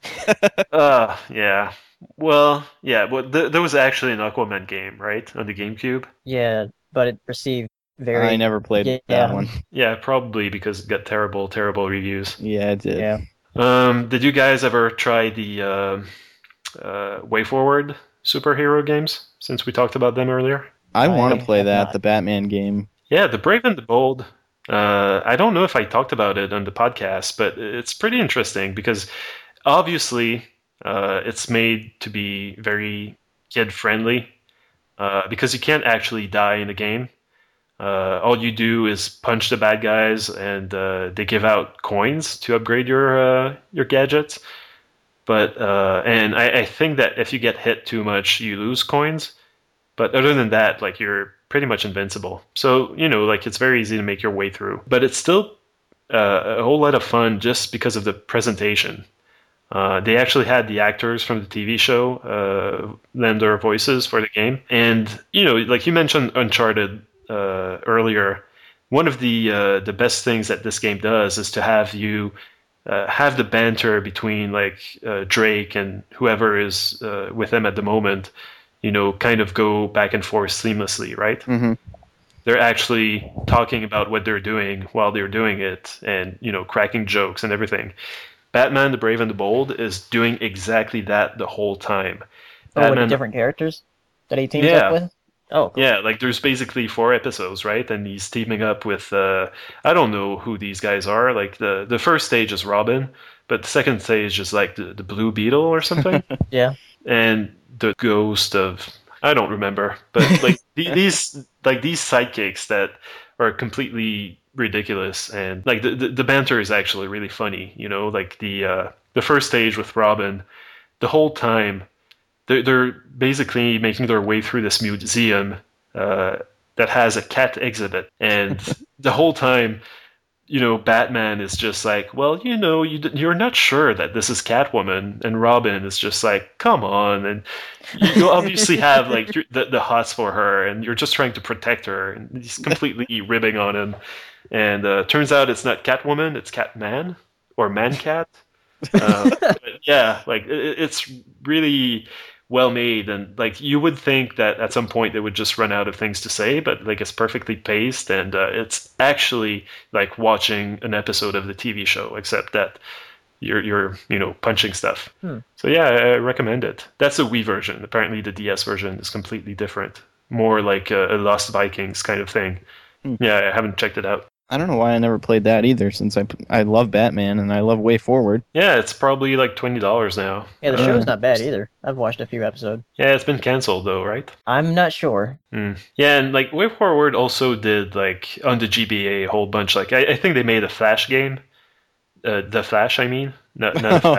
[SPEAKER 3] Yeah. Well, yeah. Well, there was actually an Aquaman game, right, on the GameCube.
[SPEAKER 2] Yeah, but it received very.
[SPEAKER 1] I never played that one.
[SPEAKER 3] Yeah, probably because it got terrible, terrible reviews.
[SPEAKER 1] Yeah, it did.
[SPEAKER 2] Yeah.
[SPEAKER 3] Did you guys ever try the WayForward superhero games? Since we talked about them earlier.
[SPEAKER 1] I want to play
[SPEAKER 2] have
[SPEAKER 1] that,
[SPEAKER 2] not.
[SPEAKER 1] the Batman game.
[SPEAKER 3] Yeah, the Brave and the Bold. I don't know if I talked about it on the podcast, but it's pretty interesting because obviously it's made to be very kid friendly because you can't actually die in the game. All you do is punch the bad guys, and they give out coins to upgrade your gadgets. But and I think that if you get hit too much, you lose coins. But other than that, like you're pretty much invincible. So like it's very easy to make your way through. But it's still a whole lot of fun just because of the presentation. They actually had the actors from the TV show lend their voices for the game, and like you mentioned Uncharted earlier. One of the best things that this game does is to have you have the banter between like Drake and whoever is with him at the moment, kind of go back and forth seamlessly, right?
[SPEAKER 1] Mm-hmm.
[SPEAKER 3] They're actually talking about what they're doing while they're doing it, and cracking jokes and everything. Batman: The Brave and the Bold is doing exactly that the whole time.
[SPEAKER 2] With the different characters that he teams up with? Oh, cool.
[SPEAKER 3] Yeah, like there's basically 4 episodes, right? And he's teaming up with, I don't know who these guys are. Like the first stage is Robin, but the second stage is like the Blue Beetle or something.
[SPEAKER 2] Yeah.
[SPEAKER 3] And the ghost of, I don't remember. But like these sidekicks that are completely ridiculous, and like the banter is actually really funny. Like the first stage with Robin, the whole time they're basically making their way through this museum that has a cat exhibit, and the whole time Batman is just like, well, you're not sure that this is Catwoman, and Robin is just like, come on, and you obviously have like the hots for her, and you're just trying to protect her, and he's completely ribbing on him, and turns out it's not Catwoman, it's Catman or Man-Cat. But yeah, like it's really well made, and like you would think that at some point they would just run out of things to say, but like it's perfectly paced, and it's actually like watching an episode of the TV show, except that you're punching stuff. So yeah, I recommend it. That's a Wii version. Apparently the DS version is completely different, more like a Lost Vikings kind of thing. Yeah, I haven't checked it out.
[SPEAKER 1] I don't know why I never played that either, since I love Batman and I love WayForward.
[SPEAKER 3] Yeah, it's probably like $20 now.
[SPEAKER 2] Yeah, the show's not bad either. I've watched a few episodes.
[SPEAKER 3] Yeah, it's been canceled though, right?
[SPEAKER 2] I'm not sure.
[SPEAKER 3] Yeah, and like WayForward also did like on the GBA a whole bunch. Like I think they made a Flash game. The Flash, I mean, not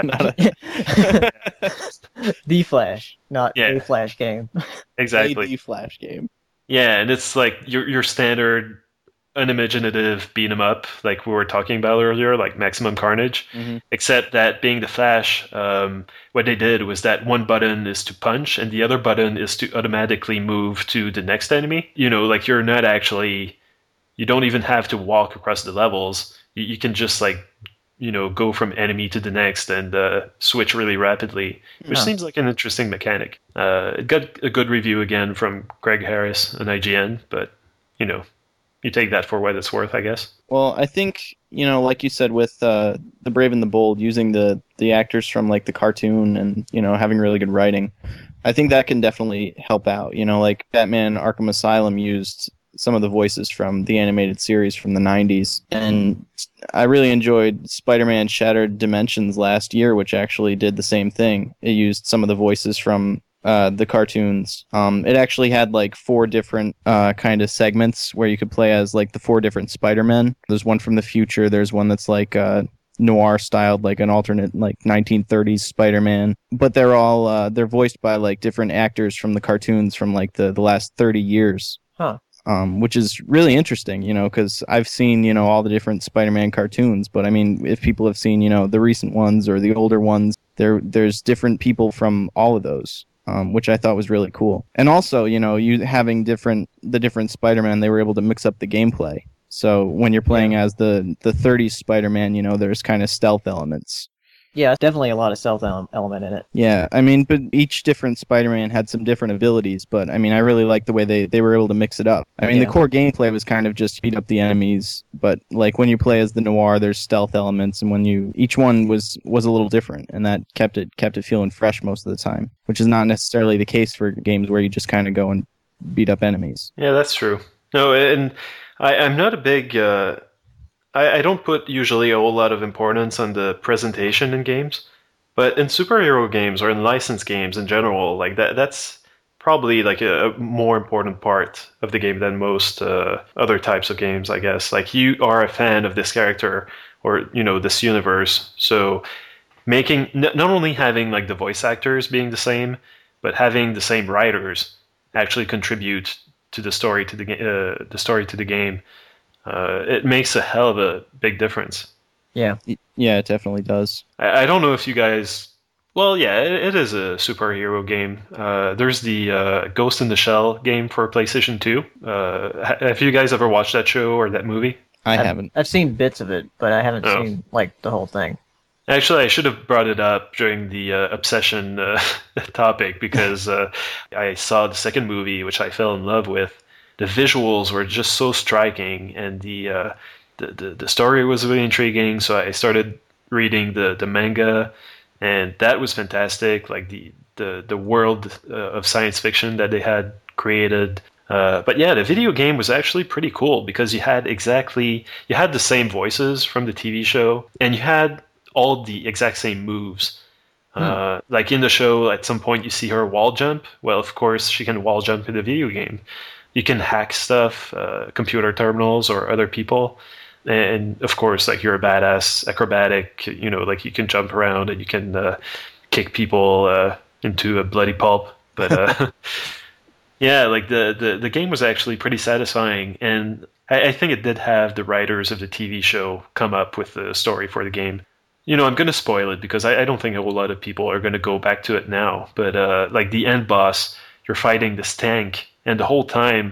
[SPEAKER 2] The Flash, not
[SPEAKER 3] Yeah.
[SPEAKER 2] a Flash game.
[SPEAKER 3] exactly.
[SPEAKER 1] The Flash game.
[SPEAKER 3] Yeah, and it's like your standard unimaginative beat 'em up, like we were talking about earlier, like Maximum Carnage. Except that being the Flash, what they did was that one button is to punch and the other button is to automatically move to the next enemy. Like you're not actually, you don't even have to walk across the levels. You can just like, go from enemy to the next and switch really rapidly, which seems like an interesting mechanic. It got a good review again from Greg Harris on IGN, but you take that for what it's worth, I guess.
[SPEAKER 1] Well, I think, like you said with The Brave and the Bold, using the actors from like the cartoon and, having really good writing, I think that can definitely help out. Like Batman Arkham Asylum used some of the voices from the animated series from the 90s. And I really enjoyed Spider-Man Shattered Dimensions last year, which actually did the same thing. It used some of the voices from the cartoons. It actually had like 4 different kind of segments where you could play as like the 4 different Spider-Men. There's one from the future. There's one that's like noir styled, like an alternate like 1930s Spider-Man. But they're all they're voiced by like different actors from the cartoons from like the last 30 years. Which is really interesting, because I've seen, all the different Spider-Man cartoons. But I mean, if people have seen, the recent ones or the older ones, there's different people from all of those. Which I thought was really cool. And also, you having the different Spider-Man, they were able to mix up the gameplay. So when you're playing as the 30s Spider-Man, you know, there's kind of stealth elements.
[SPEAKER 2] Yeah, definitely a lot of stealth element in it.
[SPEAKER 1] Yeah, I mean, but each different Spider-Man had some different abilities, but I mean, I really like the way they were able to mix it up. I mean, the core gameplay was kind of just beat up the enemies, but like when you play as the Noir, there's stealth elements, and each one was a little different, and that kept it feeling fresh most of the time, which is not necessarily the case for games where you just kind of go and beat up enemies.
[SPEAKER 3] Yeah, that's true. No, and I'm not a big... I don't put usually a whole lot of importance on the presentation in games, but in superhero games or in licensed games in general, like that's probably like a more important part of the game than most other types of games, I guess. Like you are a fan of this character or, you know, this universe, so making not only having like the voice actors being the same, but having the same writers actually contribute to the story to the game. It makes a hell of a big difference.
[SPEAKER 2] Yeah.
[SPEAKER 1] Yeah, it definitely does.
[SPEAKER 3] I don't know if you guys... Well, yeah, it is a superhero game. There's the Ghost in the Shell game for PlayStation 2. Have you guys ever watched that show or that movie?
[SPEAKER 1] I haven't.
[SPEAKER 2] I've seen bits of it, but I haven't seen like the whole thing.
[SPEAKER 3] Actually, I should have brought it up during the Obsession topic because I saw the second movie, which I fell in love with. The visuals were just so striking, and the story was really intriguing. So I started reading the manga, and that was fantastic. Like the world of science fiction that they had created. But yeah, the video game was actually pretty cool because you had the same voices from the TV show, and you had all the exact same moves. Like in the show, at some point you see her wall jump. Well, of course, she can wall jump in the video game. You can hack stuff, computer terminals or other people. And of course, like you're a badass acrobatic, you know, like you can jump around and you can kick people into a bloody pulp. But yeah, like the game was actually pretty satisfying. And I think it did have the writers of the TV show come up with the story for the game. You know, I'm going to spoil it because I don't think a whole lot of people are going to go back to it now. But like the end boss, you're fighting this tank. And the whole time,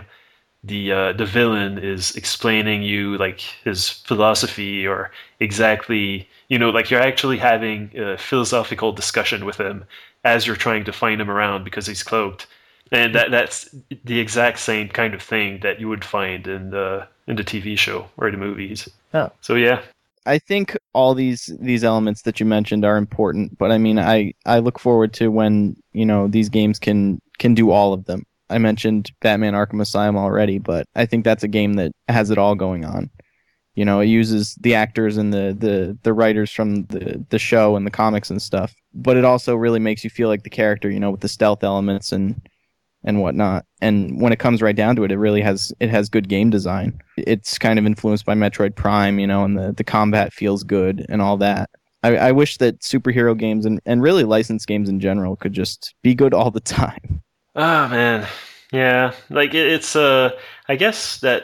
[SPEAKER 3] the villain is explaining you like his philosophy or exactly, you know, like you're actually having a philosophical discussion with him as you're trying to find him around because he's cloaked. And that's the exact same kind of thing that you would find in the TV show or the movies.
[SPEAKER 2] Oh.
[SPEAKER 3] So yeah.
[SPEAKER 1] I think all these elements that you mentioned are important, but I mean, I look forward to when, you know, these games can do all of them. I mentioned Batman Arkham Asylum already, but I think that's a game that has it all going on. You know, it uses the actors and the writers from the show and the comics and stuff, but it also really makes you feel like the character, you know, with the stealth elements and whatnot. And when it comes right down to it, it has good game design. It's kind of influenced by Metroid Prime, you know, and the combat feels good and all that. I wish that superhero games and really licensed games in general could just be good all the time.
[SPEAKER 3] Oh man, yeah. Like it's I guess that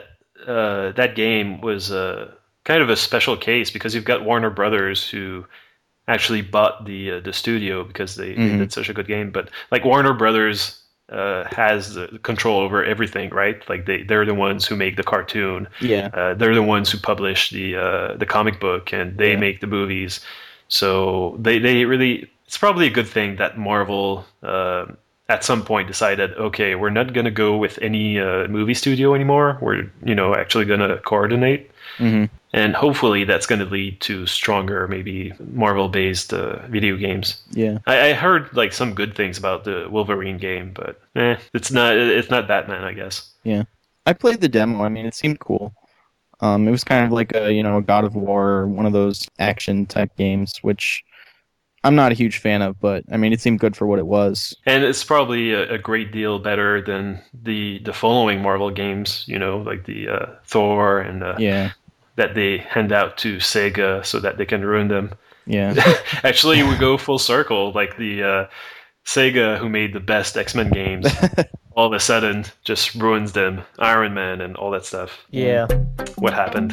[SPEAKER 3] that game was kind of a special case because you've got Warner Brothers who actually bought the studio because they did such a good game. But like Warner Brothers has the control over everything, right? Like they're the ones who make the cartoon.
[SPEAKER 1] Yeah.
[SPEAKER 3] They're the ones who publish the comic book, and they make the movies. So they really. It's probably a good thing that Marvel. At some point decided, okay, we're not going to go with any movie studio anymore. We're, you know, actually going to coordinate.
[SPEAKER 1] Mm-hmm.
[SPEAKER 3] And hopefully that's going to lead to stronger, maybe Marvel-based video games.
[SPEAKER 1] Yeah.
[SPEAKER 3] I heard like some good things about the Wolverine game, but it's not Batman, I guess.
[SPEAKER 1] Yeah. I played the demo. I mean, it seemed cool. It was kind of like a God of War or one of those action type games, which I'm not a huge fan of, but I mean, it seemed good for what it was.
[SPEAKER 3] And it's probably a great deal better than the following Marvel games, you know, like the Thor and that they hand out to Sega so that they can ruin them.
[SPEAKER 1] Yeah.
[SPEAKER 3] Actually, we go full circle. Like the Sega, who made the best X-Men games, all of a sudden just ruins them. Iron Man and all that stuff.
[SPEAKER 2] Yeah.
[SPEAKER 3] What happened?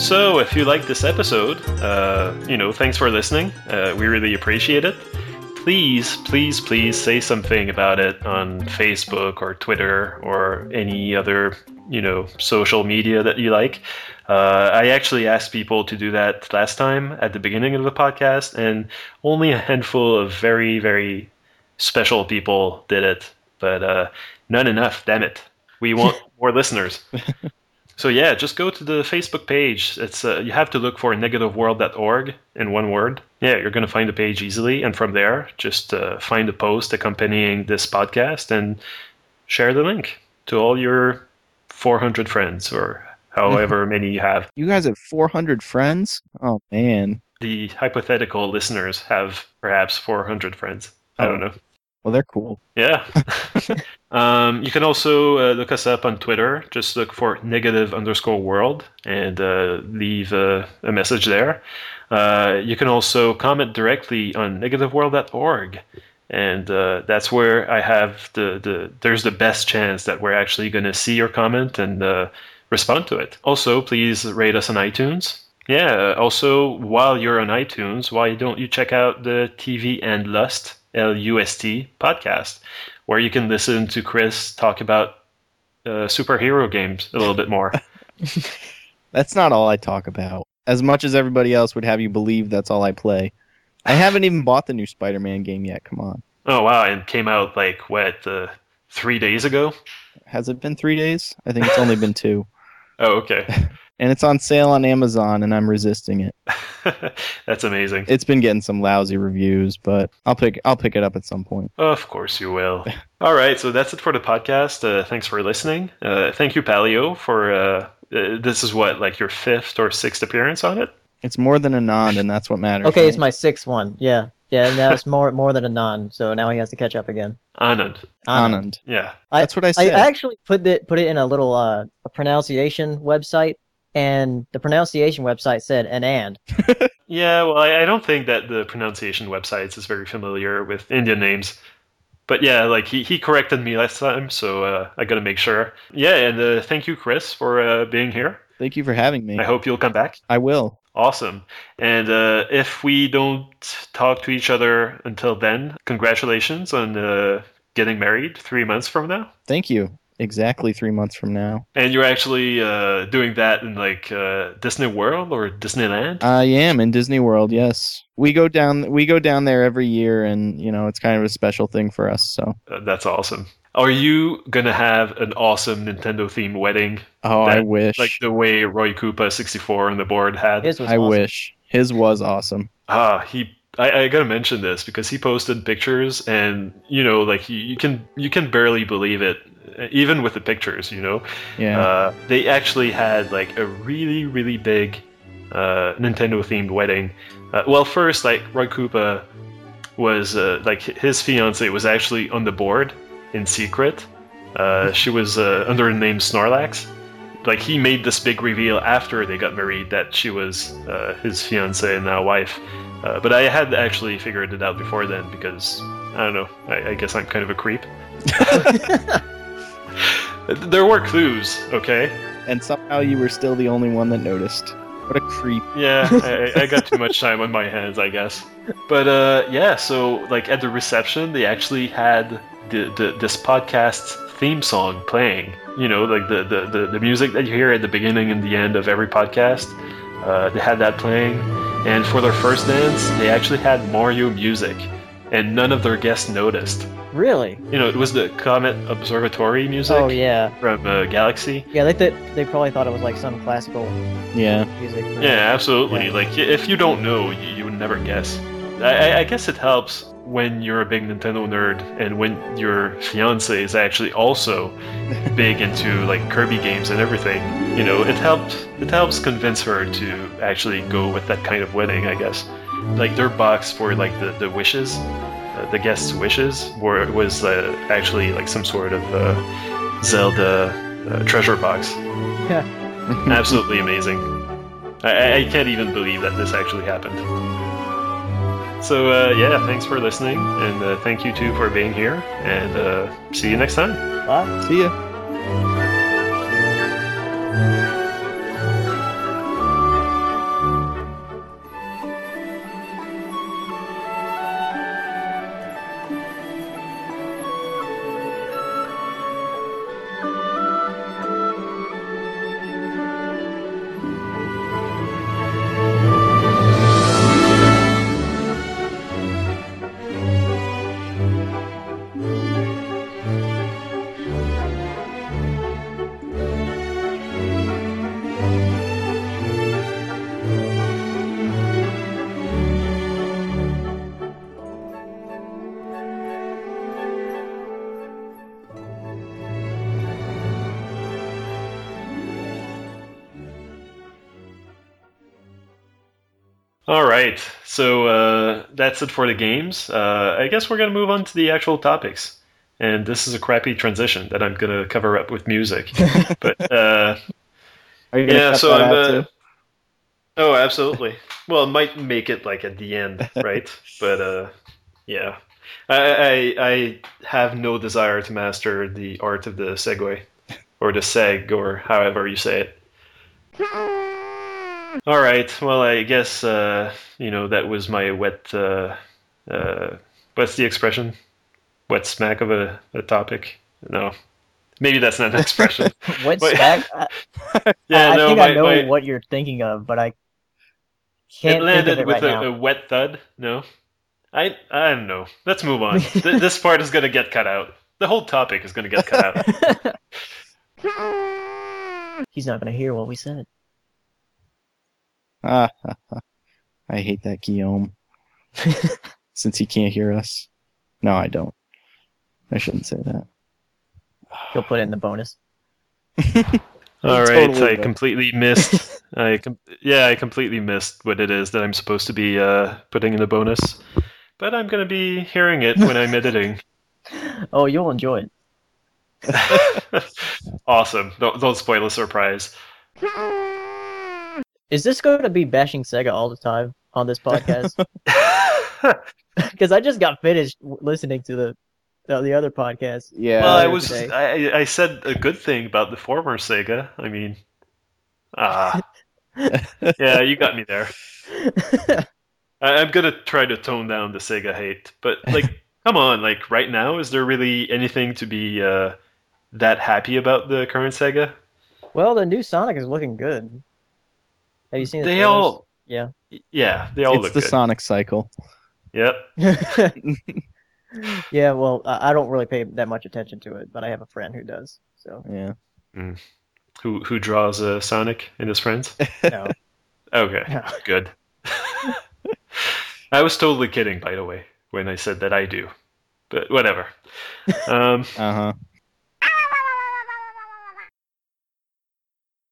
[SPEAKER 3] So, if you liked this episode, thanks for listening. We really appreciate it. Please say something about it on Facebook or Twitter or any other, social media that you like. I actually asked people to do that last time at the beginning of the podcast, and only a handful of very, very special people did it. But not enough, damn it. We want more listeners. So yeah, just go to the Facebook page. It's you have to look for negativeworld.org in one word. Yeah, you're going to find the page easily, and from there, just find a post accompanying this podcast and share the link to all your 400 friends or however many you have.
[SPEAKER 1] You guys have 400 friends? Oh man.
[SPEAKER 3] The hypothetical listeners have perhaps 400 friends. I don't know.
[SPEAKER 1] Well, they're cool.
[SPEAKER 3] Yeah. You can also look us up on Twitter. Just look for negative_world and leave a message there. You can also comment directly on negativeworld.org. And that's where I have there's the best chance that we're actually going to see your comment and respond to it. Also, please rate us on iTunes. Yeah, also, while you're on iTunes, why don't you check out the TV and Lust, LUST podcast, where you can listen to Chris talk about superhero games a little bit more.
[SPEAKER 1] That's not all I talk about. As much as everybody else would have you believe that's all I play. I haven't even bought the new Spider-Man game yet, come on.
[SPEAKER 3] Oh, wow, and came out 3 days ago?
[SPEAKER 1] Has it been 3 days? I think it's only been 2.
[SPEAKER 3] Oh, okay.
[SPEAKER 1] And it's on sale on Amazon, and I'm resisting it.
[SPEAKER 3] That's amazing.
[SPEAKER 1] It's been getting some lousy reviews, but I'll pick it up at some point.
[SPEAKER 3] Of course you will. All right, so that's it for the podcast. Thanks for listening. Thank you, Palio, for this is what, your 5th or 6th appearance on it?
[SPEAKER 1] It's more than a non, and that's what matters.
[SPEAKER 2] Okay, it's my 6th one. Yeah. Yeah, now it's more than a non, so now he has to catch up again.
[SPEAKER 3] Anand. Yeah.
[SPEAKER 1] That's what I said.
[SPEAKER 2] I actually put it in a little a pronunciation website, and the pronunciation website said and.
[SPEAKER 3] Yeah, well, I don't think that the pronunciation websites is very familiar with Indian names. But yeah, he corrected me last time, so I got to make sure. Yeah, and thank you, Chris, for being here.
[SPEAKER 1] Thank you for having me.
[SPEAKER 3] I hope you'll come back.
[SPEAKER 1] I will.
[SPEAKER 3] Awesome. And if we don't talk to each other until then, congratulations on getting married 3 months from now.
[SPEAKER 1] Thank you. Exactly 3 months from now.
[SPEAKER 3] And you're actually doing that in Disney World or Disneyland?
[SPEAKER 1] I am in Disney World, yes. We go down there every year, and it's kind of a special thing for us. So
[SPEAKER 3] that's awesome. Are you gonna have an awesome Nintendo-themed wedding?
[SPEAKER 1] Oh, I wish.
[SPEAKER 3] Like the way Roy Koopa 64 on the board had?
[SPEAKER 1] I wish. His was awesome.
[SPEAKER 3] I gotta mention this because he posted pictures, and you can barely believe it, even with the pictures.
[SPEAKER 1] Yeah.
[SPEAKER 3] They actually had a really, really big Nintendo-themed wedding. Well, first Roy Koopa was his fiance was actually on the board in secret. She was under the name Snorlax. He made this big reveal after they got married that she was his fiance and now wife. But I had actually figured it out before then because, I don't know, I guess I'm kind of a creep. There were clues, okay?
[SPEAKER 1] And somehow you were still the only one that noticed. What a creep.
[SPEAKER 3] Yeah, I got too much time on my hands, I guess. But yeah, so at the reception, they actually had this podcast's theme song playing. The music that you hear at the beginning and the end of every podcast. They had that playing, and for their first dance, they actually had Mario music, and none of their guests noticed.
[SPEAKER 2] Really?
[SPEAKER 3] It was the Comet Observatory music.
[SPEAKER 2] Oh yeah.
[SPEAKER 3] From Galaxy.
[SPEAKER 2] Yeah, they probably thought it was some classical.
[SPEAKER 1] Yeah.
[SPEAKER 2] Music.
[SPEAKER 3] Yeah, absolutely.
[SPEAKER 2] Yeah.
[SPEAKER 3] If you don't know, you would never guess. I guess it helps when you're a big Nintendo nerd and when your fiance is actually also big into Kirby games and everything. It helps convince her to actually go with that kind of wedding, I guess. Their box for the wishes, the guests' wishes was actually some sort of Zelda treasure box.
[SPEAKER 2] Yeah.
[SPEAKER 3] Absolutely amazing. I can't even believe that this actually happened. So, yeah, thanks for listening, and thank you, too, for being here, and see you next time.
[SPEAKER 2] Bye.
[SPEAKER 1] See ya.
[SPEAKER 3] All right, so that's it for the games. I guess we're gonna move on to the actual topics, and this is a crappy transition that I'm gonna cover up with music. But
[SPEAKER 1] Are you gonna
[SPEAKER 3] yeah,
[SPEAKER 1] cut
[SPEAKER 3] so
[SPEAKER 1] that
[SPEAKER 3] I'm.
[SPEAKER 1] out too?
[SPEAKER 3] Oh, absolutely. Well, it might make it like at the end, right? But yeah, I have no desire to master the art of the segue or the seg or however you say it. All right. Well, I guess that was my wet. What's the expression? Wet smack of a topic. No, maybe that's not an expression.
[SPEAKER 2] Wet
[SPEAKER 3] But-
[SPEAKER 2] smack?
[SPEAKER 3] yeah,
[SPEAKER 2] I
[SPEAKER 3] no,
[SPEAKER 2] think
[SPEAKER 3] my,
[SPEAKER 2] I know
[SPEAKER 3] my,
[SPEAKER 2] what you're thinking of, but I
[SPEAKER 3] it
[SPEAKER 2] can't think of
[SPEAKER 3] landed
[SPEAKER 2] it
[SPEAKER 3] with
[SPEAKER 2] right now.
[SPEAKER 3] a wet thud. No, I don't know. Let's move on. This part is gonna get cut out. The whole topic is gonna get cut out.
[SPEAKER 2] He's not going to hear what we said.
[SPEAKER 1] I hate that Guillaume. Since he can't hear us. No, I don't. I shouldn't say that.
[SPEAKER 2] He'll put it in the bonus.
[SPEAKER 3] All right,
[SPEAKER 1] Totally
[SPEAKER 3] I
[SPEAKER 1] good.
[SPEAKER 3] completely missed. I completely missed what it is that I'm supposed to be putting in the bonus. But I'm gonna be hearing it when I'm editing.
[SPEAKER 2] Oh, you'll enjoy it.
[SPEAKER 3] Awesome! Don't spoil the surprise.
[SPEAKER 2] Is this going to be bashing Sega all the time on this podcast? Because I just got finished listening to the other podcast.
[SPEAKER 1] Yeah.
[SPEAKER 3] Well,
[SPEAKER 2] today.
[SPEAKER 3] I said a good thing about the former Sega. I mean, yeah, you got me there. I'm gonna try to tone down the Sega hate, but like, come on, like right now, is there really anything to be that happy about the current Sega?
[SPEAKER 2] Well, the new Sonic is looking good. Have you seen the
[SPEAKER 3] They
[SPEAKER 2] trailers?
[SPEAKER 3] all,
[SPEAKER 2] Yeah.
[SPEAKER 3] yeah, they all
[SPEAKER 1] It's
[SPEAKER 3] look
[SPEAKER 1] the
[SPEAKER 3] good.
[SPEAKER 1] Sonic cycle.
[SPEAKER 3] Yep.
[SPEAKER 2] Yeah, well, I don't really pay that much attention to it, but I have a friend who does. So,
[SPEAKER 1] Yeah.
[SPEAKER 3] Who draws Sonic and his friends?
[SPEAKER 2] no.
[SPEAKER 3] Okay,
[SPEAKER 2] No.
[SPEAKER 3] good. I was totally kidding, by the way, when I said that I do. But whatever.
[SPEAKER 1] Uh-huh.